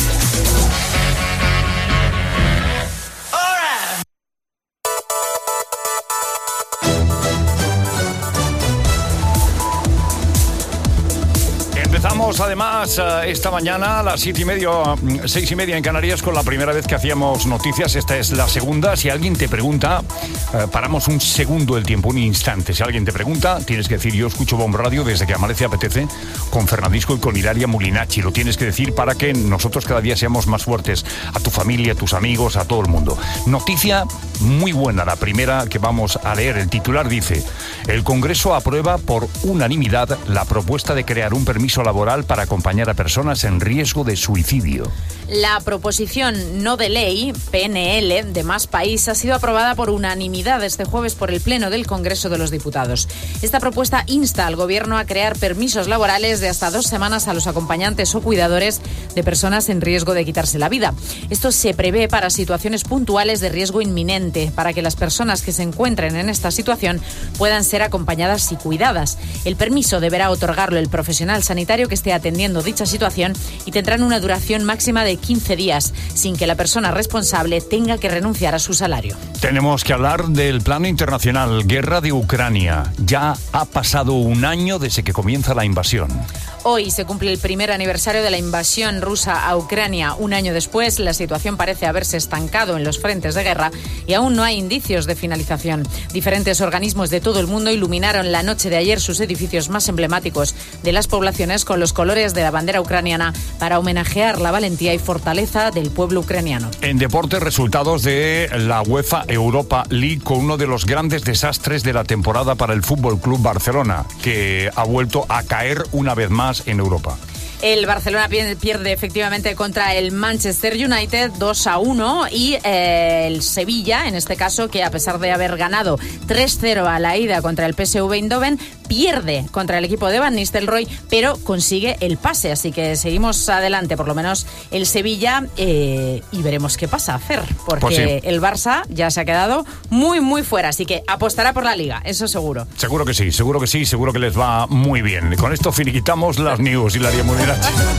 Empezamos además esta mañana a las siete y media, seis y media en Canarias, con la primera vez que hacíamos noticias. Esta es la segunda. Si alguien te pregunta, eh, paramos un segundo el tiempo, un instante. Si alguien te pregunta, tienes que decir: yo escucho Bomb Radio desde que amanece apetece con Fernandisco y con Ilaria Mulinacci. Lo tienes que decir para que nosotros cada día seamos más fuertes, a tu familia, a tus amigos, a todo el mundo. Noticia muy buena, la primera que vamos a leer. El titular dice: el Congreso aprueba por unanimidad la propuesta de crear un permiso laboral para acompañar a personas en riesgo de suicidio. La proposición no de ley, P N L, de Más País, ha sido aprobada por unanimidad este jueves por el Pleno del Congreso de los Diputados. Esta propuesta insta al Gobierno a crear permisos laborales de hasta dos semanas a los acompañantes o cuidadores de personas en riesgo de quitarse la vida. Esto se prevé para situaciones puntuales de riesgo inminente, para que las personas que se encuentren en esta situación puedan ser acompañadas y cuidadas. El permiso deberá otorgarlo el profesional sanitario que esté atendiendo dicha situación y tendrán una duración máxima de quince días, sin que la persona responsable tenga que renunciar a su salario. Tenemos que hablar del plano internacional. Guerra de Ucrania. Ya ha pasado un año desde que comienza la invasión. Hoy se cumple el primer aniversario de la invasión rusa a Ucrania. Un año después, la situación parece haberse estancado en los frentes de guerra y aún no hay indicios de finalización. Diferentes organismos de todo el mundo iluminaron la noche de ayer sus edificios más emblemáticos de las poblaciones con los colores de la bandera ucraniana para homenajear la valentía y fortaleza del pueblo ucraniano. En deportes, resultados de la UEFA Europa League con uno de los grandes desastres de la temporada para el Fútbol Club Barcelona, que ha vuelto a caer una vez más en Europa. El Barcelona pierde efectivamente contra el Manchester United dos a uno y eh, el Sevilla, en este caso, que a pesar de haber ganado tres cero a la ida contra el P S V Eindhoven, pierde contra el equipo de Van Nistelrooy, pero consigue el pase. Así que seguimos adelante, por lo menos el Sevilla, eh, y veremos qué pasa a hacer, porque pues sí, el Barça ya se ha quedado muy, muy fuera. Así que apostará por la Liga, eso seguro. Seguro que sí, seguro que sí, seguro que les va muy bien. Con esto finiquitamos las news y la Mulinacci.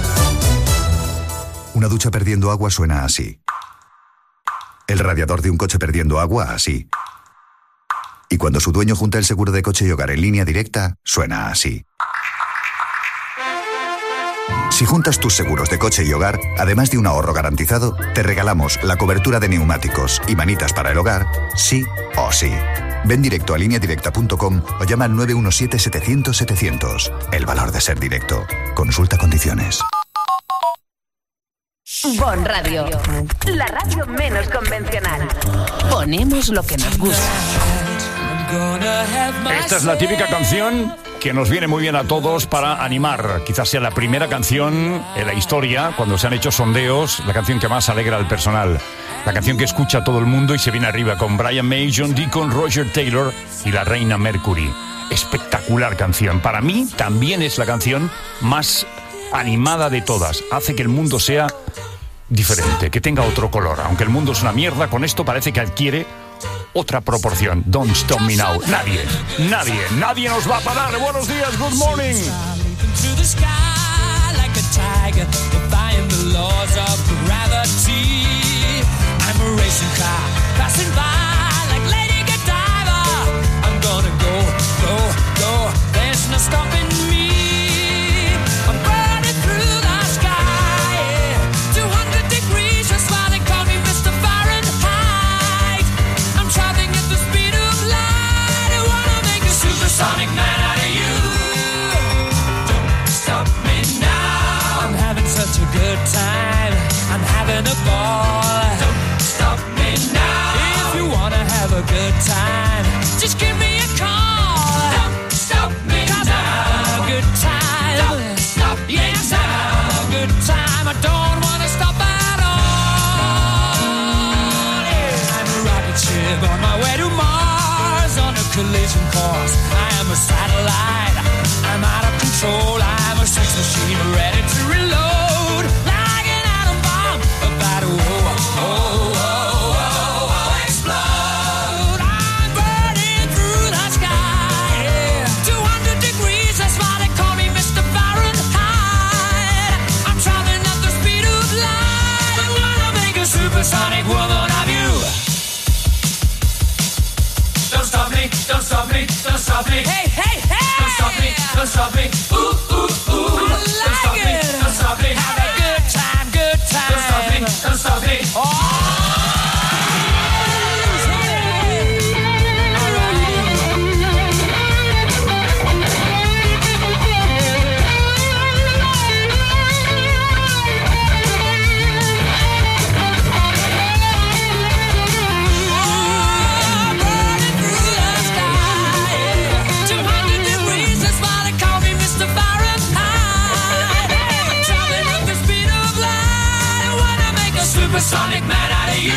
Una ducha perdiendo agua suena así. El radiador de un coche perdiendo agua así. Y cuando su dueño junta el seguro de coche y hogar en línea directa, suena así. Si juntas tus seguros de coche y hogar, además de un ahorro garantizado, te regalamos la cobertura de neumáticos y manitas para el hogar, sí o sí. Ven directo a línea directa punto com o llama al nueve uno siete, setecientos, setecientos. El valor de ser directo. Consulta condiciones. Bon Radio, la radio menos convencional. Ponemos lo que nos gusta. Esta es la típica canción que nos viene muy bien a todos para animar. Quizás sea la primera canción en la historia, cuando se han hecho sondeos, la canción que más alegra al personal. La canción que escucha todo el mundo y se viene arriba con Brian May, John Deacon, Roger Taylor y la reina Mercury. Espectacular canción. Para mí también es la canción más animada de todas. Hace que el mundo sea diferente, que tenga otro color. Aunque el mundo es una mierda, con esto parece que adquiere otra proporción. Don't Stop Me Now. Nadie, nadie, nadie nos va a parar. Buenos días, good morning. I'm a racing car passing by like Lady Godiva. I'm gonna go, go, go. There's no stopping me. I'm burning through the sky. two hundred degrees, that's why they call me Mister Fahrenheit. I'm traveling at the speed of light. I wanna make a supersonic man out of you. Don't stop me now. I'm having such a good time. I'm having a ball. Don't stop me now. If you wanna have a good time, just give me a call. Don't stop me now. I'm having a good time. Don't stop me yes, now. I'm having a good time. I don't wanna stop at all. Yeah. I'm a rocket ship on my way to Mars on a collision course. I am a satellite. I'm out of control. I'm a sex machine ready to reload. Like an atom bomb about to oh, oh, oh, oh, oh, explode. I'm burning through the sky. Yeah. two hundred degrees, that's why they call me Mister Fahrenheit. I'm traveling at the speed of light. I'm gonna make a supersonic woman of you. Don't stop me, don't stop me, don't stop me. Hey, hey, hey! Don't stop me, don't stop me. Ooh, ooh, ooh. I like don't stop it. me, don't stop me. Have a good time, good time. Don't stop me, don't stop me. Oh! Sonic man out of you.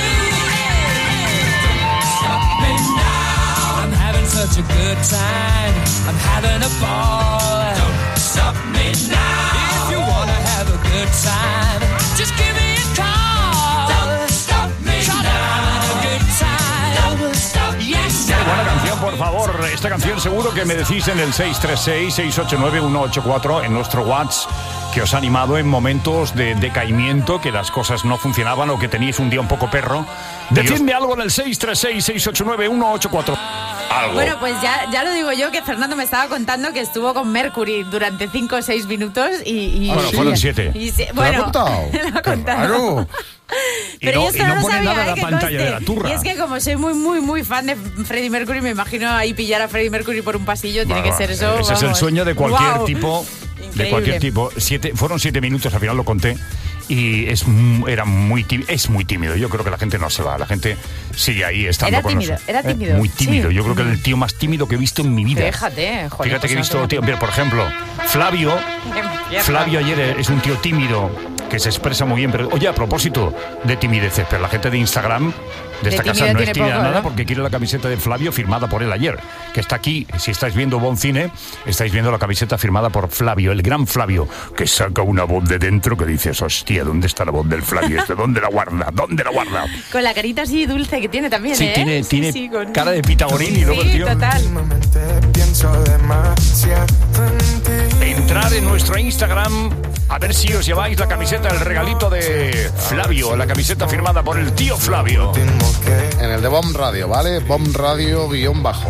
Don't stop me now. I'm having such a good time. I'm having a ball. Don't stop me now. If you wanna have a good time, just give me a call. Don't stop me now. I'm having a good time. Don't stop me now. Buena canción, por favor. Esta canción seguro que me decís en el seis tres seis, seis ocho nueve, uno ocho cuatro en nuestro WhatsApp, que os ha animado en momentos de decaimiento, que las cosas no funcionaban o que teníais un día un poco perro. Decidme algo en el seis tres seis, seis ocho nueve, uno ocho cuatro. Algo. Bueno, pues ya, ya lo digo yo, que Fernando me estaba contando que estuvo con Mercury durante cinco o seis minutos y... y bueno, sí. fueron siete. Y se, bueno, ¿Te lo ha contado? lo ha contado. Pero y no, yo esto y no no pone sabía, nada en ¿eh? la pantalla de la turra. Y es que como soy muy, muy, muy fan de Freddie Mercury, me imagino ahí pillar a Freddie Mercury por un pasillo, tiene bah, que ser eso. Ese vamos. es el sueño de cualquier Wow. tipo. Increíble. De cualquier tipo. Siete, fueron siete minutos, al final lo conté. Y es, era muy tímido, es muy tímido. Yo creo que la gente no se va, la gente sigue ahí estando Era con tímido, nosotros. era tímido. Eh, muy tímido. Sí. Yo creo que el tío más tímido que he visto en mi vida. Fíjate, joder, Fíjate pues que he no visto, te- tío, mira, por ejemplo, Flavio. Empieza. Flavio ayer es un tío tímido que se expresa muy bien, pero oye, a propósito de timideces, pero la gente de Instagram de esta De casa tímido no es tiene tímida poco, nada ¿no? porque quiere la camiseta de Flavio firmada por él ayer, que está aquí. Si estáis viendo Bon Cine, estáis viendo la camiseta firmada por Flavio, el gran Flavio, que saca una voz de dentro que dices, hostia, ¿dónde está la voz del Flavio este? ¿Dónde la guarda? ¿Dónde la guarda? Con la carita así dulce que tiene también, Sí, ¿eh? tiene, Sí, tiene sí, con- cara de Pitagorín y luego Sí, el tío... total. Pienso demasiado en ti. Entrar en nuestro Instagram a ver si os lleváis la camiseta, el regalito de Flavio, la camiseta firmada por el tío Flavio. En el de Bomb Radio, ¿vale? Bomb Radio guión bajo.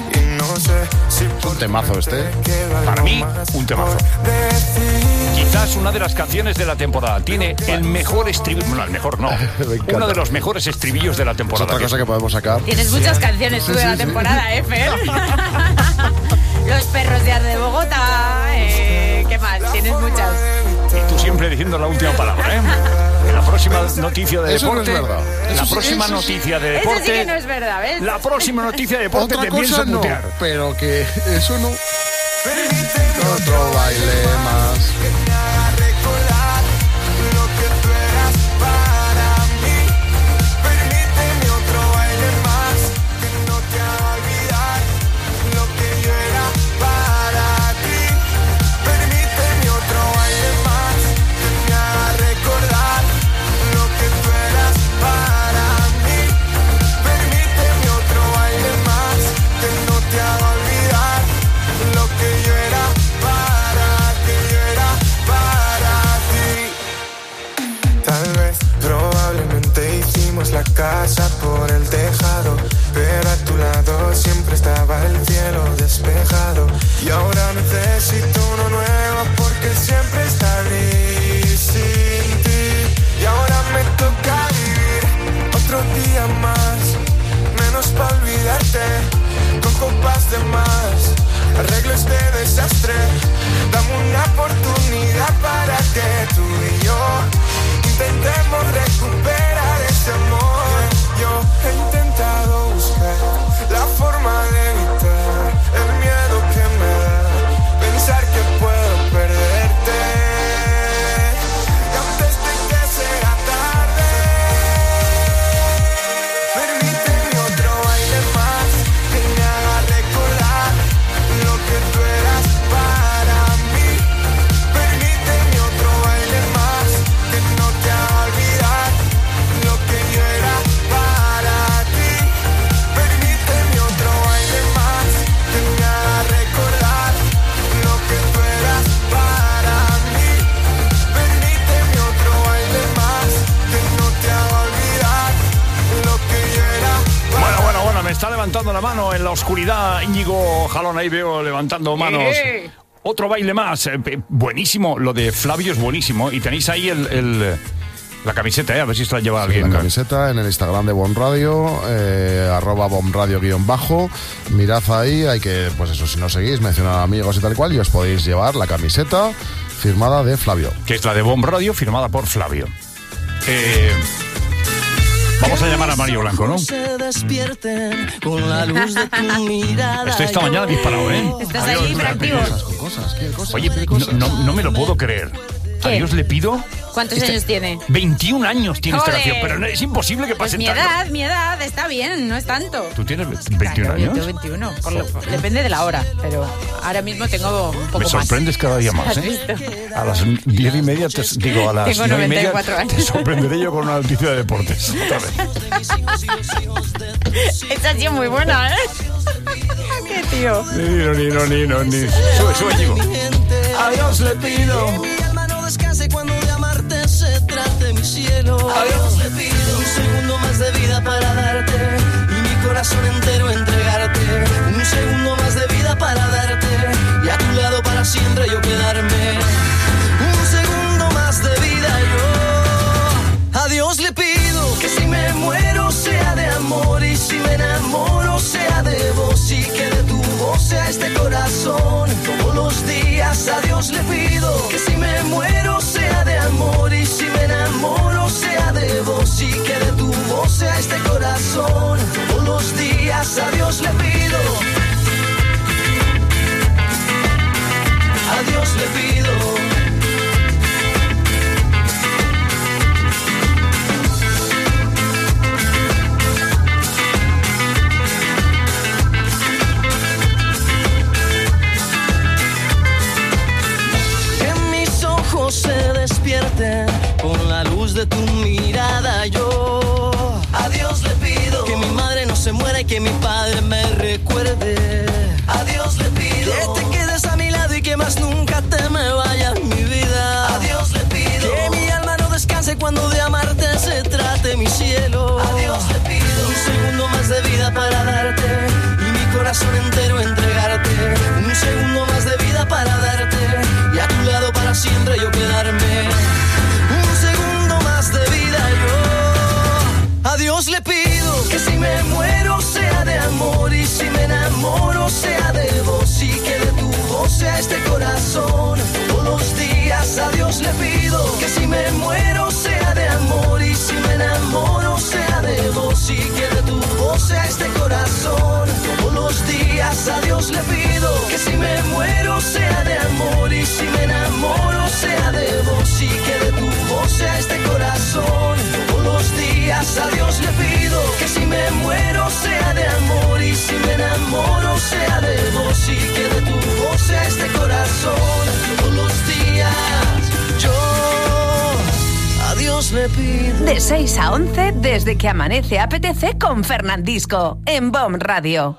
Es un temazo este. Para mí, un temazo. Quizás una de las canciones de la temporada. Tiene el mejor estribillo. Bueno, el mejor no. Uno de los mejores estribillos de la Es temporada. otra cosa que podemos sacar. Tienes muchas canciones tú de la temporada, ¿eh, Fer? Los perros de Ar de Bogotá. Eh, ¿Qué más? Tienes muchas. Y tú siempre diciendo la última palabra, ¿eh? En la próxima noticia de Eso no es deporte. verdad. La Eso sí- próxima eso sí- noticia de Eso sí deporte. que no es verdad, ¿ves? La próxima noticia de deporte Otra te pienso cosa no, mutear. pero que eso no. Otro baile más. Lo que yo era para de desastre. Dame una oportunidad para que tú y yo intentemos recuperar ese amor. Yo he intentado buscar la forma de evitar el miedo que me da pensar que puedo perderte. Y antes de que sea tarde, permíteme otro baile más que me haga recordar lo que tú eras para mí. Permíteme otro baile más que no te haga olvidar lo que yo era para ti. Permíteme otro baile más que me haga recordar lo que tú eras para mí. Permíteme otro baile más que no te haga olvidar lo que yo era para ti. Bueno, bueno, bueno, me está levantando la mano en la oscuridad Íñigo Jalón, ahí veo levantando manos. ¡Eh! Otro baile más, eh, buenísimo, lo de Flavio es buenísimo. Y tenéis ahí el, el- la camiseta, ¿eh? A ver si se la lleva alguien. La camiseta en el Instagram de Bon Radio, eh, arroba Bon Radio guión bajo. Mirad ahí, hay que, pues eso, si nos seguís, mencionar a amigos y tal cual, y os podéis llevar la camiseta firmada de Flavio. Que es la de Bon Radio, firmada por Flavio. Eh, vamos a llamar a Mario Blanco, ¿no? Se despierten con la luz de tu mirada. Estoy esta mañana disparado, ¿eh? Estás ahí hiperactivo. Oye, no, no, no me lo puedo creer. A ¿Qué? Dios le pido... ¿Cuántos Este- años tiene? veintiún años tiene esta ¡Joder! canción, pero no, es imposible que Pues pasen mi tanto. edad, mi edad, está bien, no es tanto. ¿Tú tienes veintiún Claro, años? Yo veintiuno, por lo- depende de la hora, pero ahora mismo tengo un poco Me más. sorprendes cada día más, ¿Has ¿eh? visto? A las diez y media, te, digo, a las Tengo nueve y media, noventa y cuatro años. te sorprenderé yo con una noticia de deportes. Otra vez. Esta ha sido muy buena, ¿eh? ¿Qué tío? Ni, no, ni, no, ni, no, ni. Sube, sube, Íñigo. A Dios le pido que mi alma no descanse cuando de amarte se trate mi cielo. A Dios le pido un segundo más de vida para darte y mi corazón entero entregarte. Un segundo más de vida para darte y a tu lado para siempre yo quedarme. Un segundo más de vida yo. A Dios le pido que si me muero sea de amor y si me enamoro sea de vos y que de tu voz sea este corazón. Todos los días a Dios le pido que si me muero sea de amor y si me enamoro sea de vos y que de tu voz sea este corazón. Todos los días a Dios le pido. A Dios le pido. Que mis ojos se despierten con la luz de tu mirada yo. A Dios le pido que mi madre no se muera y que mi padre me recuerde. A Dios le pido que te quedes a mi lado y que más nunca te me vayas mi vida. A Dios le pido que mi alma no descanse cuando de amarte se trate mi cielo. A Dios le pido un segundo más de vida para darte y mi corazón entero entregarte. Un segundo más de vida para darte y a tu lado para siempre yo quedarme. Un segundo más de vida yo. A Dios le pido que si me muero sea de amor y si me enamoro sea de vos y que de tu voz sea este corazón. Todos los días a Dios le pido que si me muero sea de amor y si me enamoro sea de vos y que de tu voz sea este corazón. Todos los días a Dios le pido que si me muero sea de amor y si me enamoro sea de vos y que de tu voz sea este corazón. Todos los días a Dios le pido que si me muero sea de amor y si me enamoro sea de vos y que de tu voz sea este corazón. Todos los días yo a Dios le pido. De seis a once, desde que amanece apetece con Fernandisco, en B O M Radio.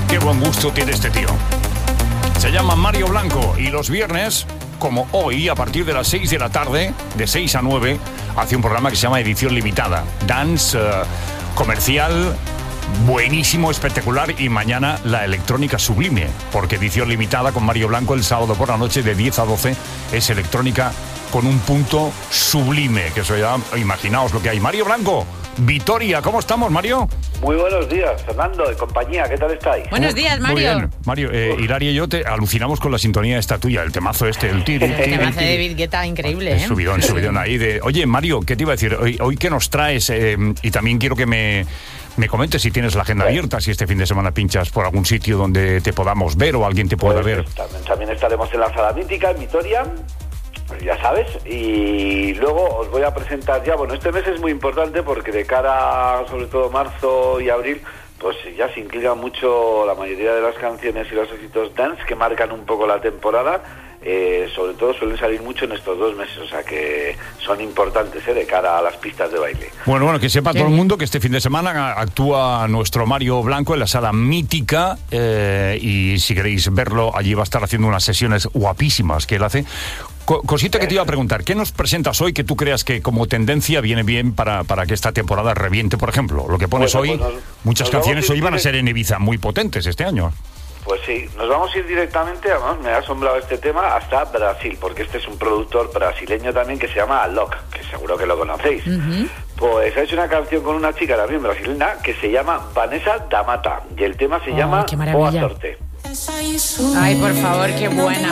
Qué buen gusto tiene este tío. Se llama Mario Blanco y los viernes, como hoy, a partir de las seis de la tarde, de seis a nueve, hace un programa que se llama Edición Limitada. Dance, uh, comercial, buenísimo, espectacular, y mañana la electrónica sublime, porque Edición Limitada con Mario Blanco el sábado por la noche de diez a doce es electrónica con un punto sublime, que eso ya, imaginaos lo que hay. Mario Blanco, Vitoria, ¿cómo estamos, Mario? Muy buenos días, Fernando, de compañía, ¿qué tal estáis? Buenos días, Mario. Muy bien, Mario, eh, Hilaria y yo te alucinamos con la sintonía esta tuya, el temazo este, el tiri, El tiri, temazo de tiri. David Guetta, increíble, ¿eh? Subidón, subidón ahí de... Oye, Mario, ¿qué te iba a decir? Hoy, hoy ¿qué nos traes? Eh, y también quiero que me... Me comentes si tienes la agenda sí. abierta, si este fin de semana pinchas por algún sitio donde te podamos ver o alguien te pueda pues, ver. También, también estaremos en la Sala Mítica, en Vitoria, ya sabes, y luego os voy a presentar ya, bueno, este mes es muy importante porque de cara, sobre todo marzo y abril, pues ya se inclinan mucho la mayoría de las canciones y los éxitos dance que marcan un poco la temporada. Eh, sobre todo suelen salir mucho en estos dos meses, o sea que son importantes eh, de cara a las pistas de baile. Bueno, bueno, que sepa todo el mundo que este fin de semana actúa nuestro Mario Blanco en la Sala Mítica, eh, y si queréis verlo, allí va a estar haciendo unas sesiones guapísimas que él hace. Co- cosita que te iba a preguntar, ¿qué nos presentas hoy que tú creas que como tendencia viene bien para, para que esta temporada reviente, por ejemplo? Lo que pones bueno, hoy, pues nos, muchas nos canciones hoy van a ir... ser en Ibiza muy potentes este año. Pues sí, nos vamos a ir directamente, además me ha asombrado este tema, hasta Brasil, porque este es un productor brasileño también que se llama Alok, que seguro que lo conocéis. Uh-huh. Pues ha hecho una canción con una chica también brasileña que se llama Vanessa da Mata, y el tema se oh, llama Boa Sorte. Ay, por favor, qué buena.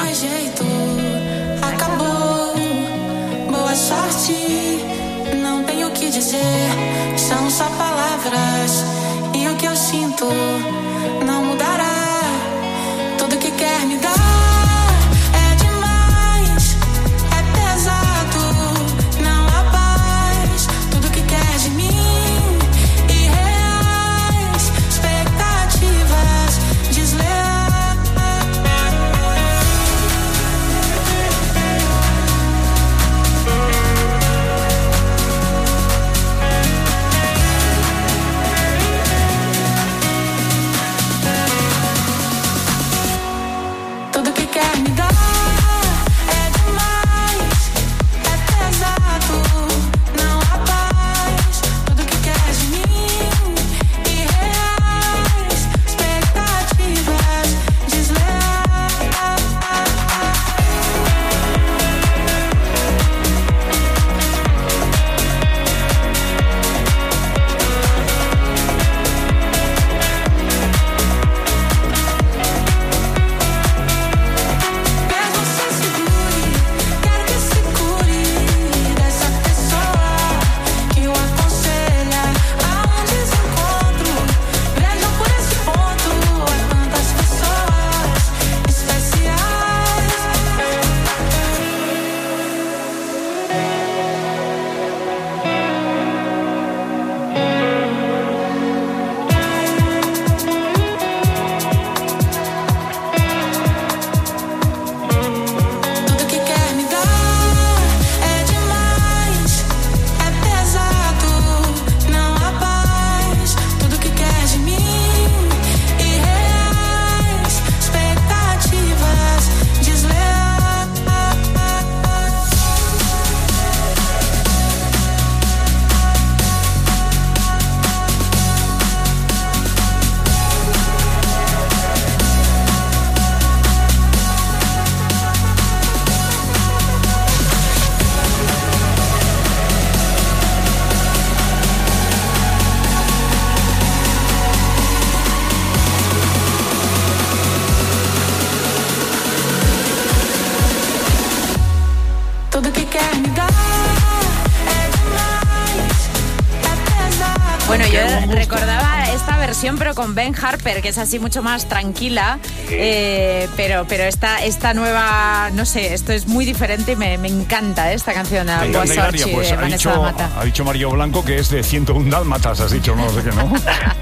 Acabou, boa sorte, não tenho o que dizer, são só palavras, e o que eu sinto não mudará. Tudo que quer me dar é demais, é pesado, não há paz. Tudo que quer de mim, irreais, expectativas desleais. Tudo que quer me dar é demais, é pesado, não há paz. Tudo que quer de mim, irreais, expectativas desleais. Mesmo se segure, quero que se cure dessa pessoa que o aconselha a um desencontro. Vejam por esse ponto, há tantas pessoas especiais. Tudo que quer me dar é demais, é pesado, não há paz. Tudo que quer de mim, irreais, expectativas desleais. Tudo que quer me dar é demais, é pesado. Bueno, yo recordaba esta versión, pero con Ben Harper, que es así mucho más tranquila, eh, pero pero esta esta nueva, no sé, esto es muy diferente y me, me encanta, ¿eh? Esta canción, Me Boa encanta, Hilaria, Sorte, pues de ha Vanessa dicho, da Mata. ha dicho Mario Blanco que es de ciento uno dálmatas, has dicho, no sé qué, ¿no?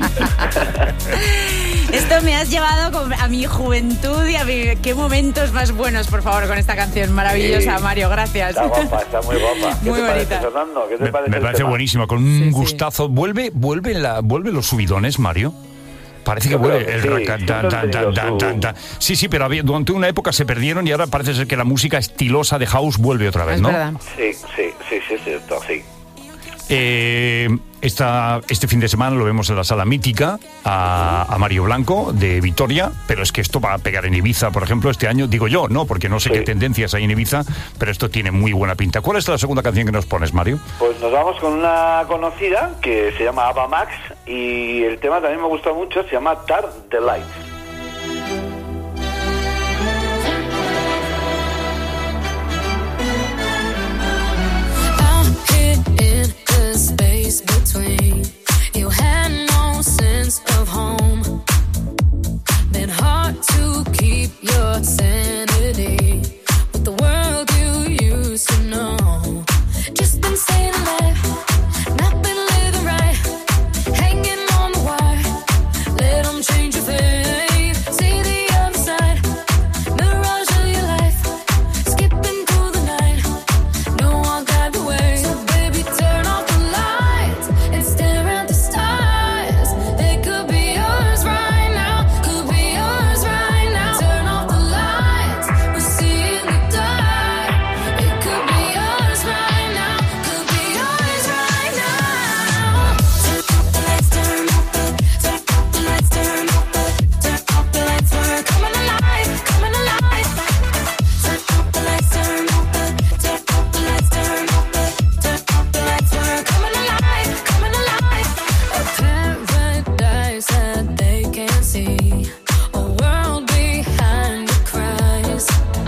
Esto me has llevado con- a mi juventud y a mi... Qué momentos más buenos, por favor, con esta canción maravillosa, Sí. Mario, gracias. Está guapa, está muy guapa. ¿Qué Muy te bonita. parece, Fernando? ¿Qué te Me, parece me el parece tema? buenísima, con un gustazo. ¿Vuelve, vuelve, la, ¿Vuelve los subidones, Mario? Parece que Yo creo vuelve que el sí, raca, siempre tan, han tan, tenido tan, su- tan, tan. Sí, sí, pero había- durante una época se perdieron y ahora parece ser que la música estilosa de house vuelve otra vez, Es ¿no? verdad. Sí, sí, sí, sí, es cierto, sí. Eh, esta, este fin de semana lo vemos en la Sala Mítica a, a Mario Blanco de Vitoria, pero es que esto va a pegar en Ibiza, por ejemplo, este año, digo yo, ¿no? Porque no sé Sí. qué tendencias hay en Ibiza, pero esto tiene muy buena pinta. ¿Cuál es la segunda canción que nos pones, Mario? Pues nos vamos con una conocida que se llama Ava Max y el tema también me gusta mucho, se llama Tar the Lights. Out here in the space between, you had no sense of home. Been hard to keep your sanity with the world you used to know. Just been staying alive, not been living right, hanging on the wire. Let 'em change your fate. See the other side, mirage of your life, skipping through the night. No one got the way. So baby, turn off the lights and stare at the stars. They could be yours right now, could be yours right now. Turn off the lights, we're seeing the dark. It could be yours right now, could be yours right now. Turn off the lights, turn off the, turn off the lights, turn off the, turn off the lights. We're coming alive, coming alive. Turn off the lights, turn off the, turn off the lights, turn off the, turn off the lights. We're coming alive, coming alive. A paradise that they can't see, a world behind the cries,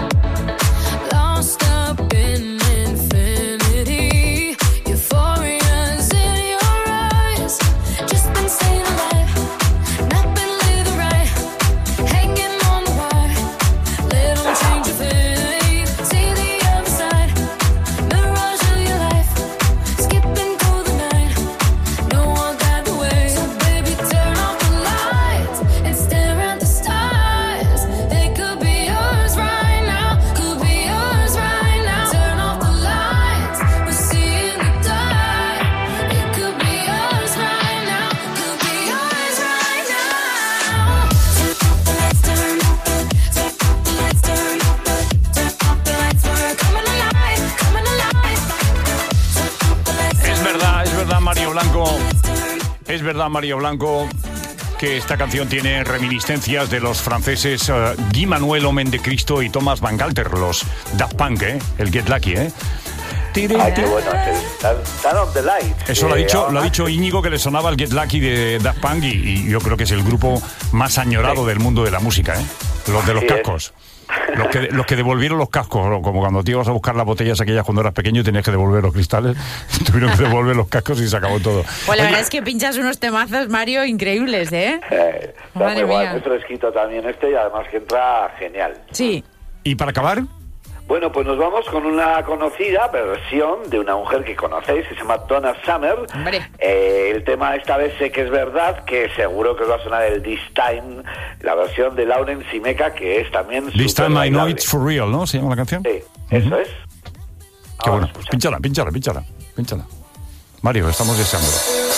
lost up in infinity. Euphoria's in your eyes. Just been staying alive, not been living right, hanging on the wire. Let 'em change your fate. See the other side, mirage of your life, skipping through the night. No one got the way. So baby, turn off the lights and stare at the stars. They could be yours right now, could be yours right now. Turn off the lights, we're seeing the dark. It could be yours right now, could be yours right now. Turn off the lights, turn off the, turn off the lights, turn off the, turn off the lights. We're coming alive, coming alive. Turn off the lights. Es verdad, es verdad, Mario Blanco. Es verdad, Mario Blanco, que esta canción tiene reminiscencias de los franceses eh, Guy Manuel Omen de Cristo y Thomas Van Galter, los Daft Punk, ¿eh? El Get Lucky, ¿eh? Ay, qué bueno es el Turn, Turn off the Lights. Eso lo ha Eh, dicho, Ava lo ha Max. dicho Íñigo, que le sonaba el Get Lucky de Daft Punk y, y yo creo que es el grupo más añorado del mundo de la música, ¿eh? Los de los Así es. cascos. Los que, los que devolvieron los cascos, ¿no? Como cuando te ibas a buscar las botellas aquellas cuando eras pequeño y tenías que devolver los cristales, tuvieron que devolver los cascos y se acabó todo. Pues la Oye, verdad es que pinchas unos temazos, Mario, increíbles, ¿eh? Eh, está Madre muy guay, mía. muy fresquito también este y además que entra genial. Sí. ¿Y para acabar? Bueno, pues nos vamos con una conocida versión de una mujer que conocéis, que se llama Donna Summer. Hombre. Eh, el tema esta vez sé que es verdad, que seguro que os va a sonar el This Time, la versión de Lauren Simeca, que es también This súper time I know bailable. it's for real, ¿no? ¿Se llama la canción? Sí, eso es. Qué bueno. Pínchala, pínchala, pínchala, pínchala. Mario, estamos deseando.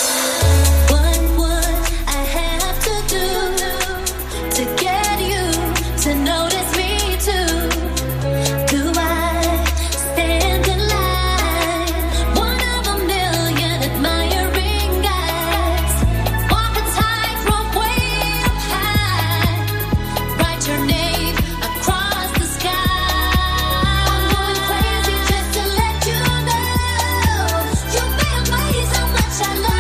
What would I have to do to get you to notice me too? Do I stand in line? One of a million admiring guys. Walk a tightrope way up high. Write your name across the sky. I'm going crazy just to let you know. You'll be amazed how much I love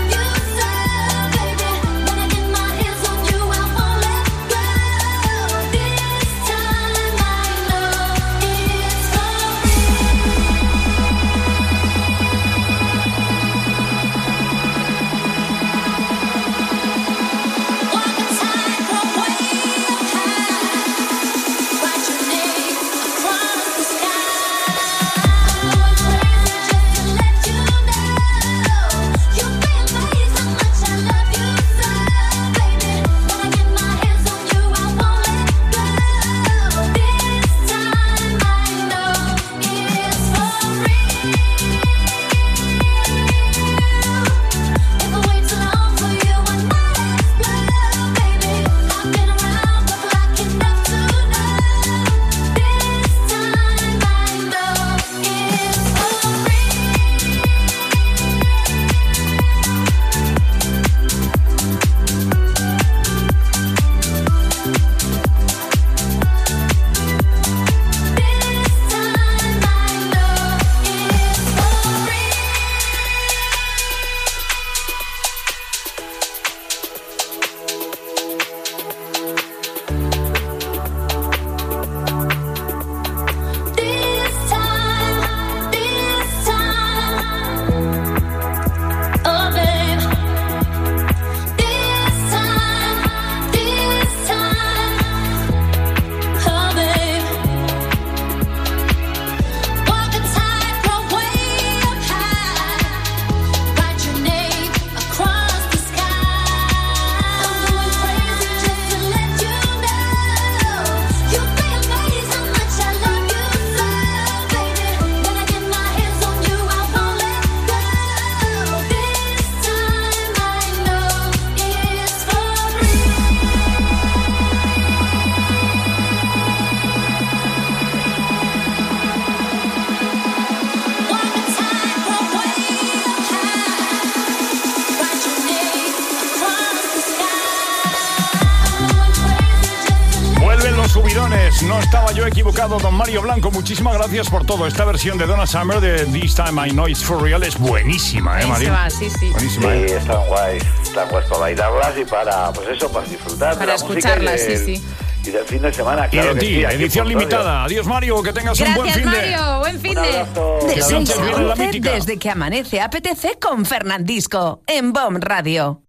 subidones. No estaba yo equivocado, don Mario Blanco. Muchísimas gracias por todo. Esta versión de Donna Summer de This Time I Know It's For Real es buenísima, ¿eh, Mario? Buenísima, sí, sí. Buenísima, Sí, ¿eh? están guays, están guays para bailarlas y para, pues eso, para disfrutar de Para la música y escucharlas, del, sí, sí. y del fin de semana. Y Claro de que ti, sí, aquí edición por radio. limitada. Adiós, Mario, que tengas un buen Gracias, fin de... Mario. Buen fin Un de... abrazo. De Que seis noche a viene la once, mítica. desde que amanece apetece con Fernandisco en B O M Radio.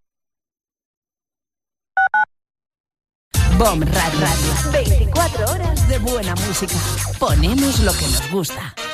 B O M Radio. veinticuatro horas de buena música. Ponemos lo que nos gusta.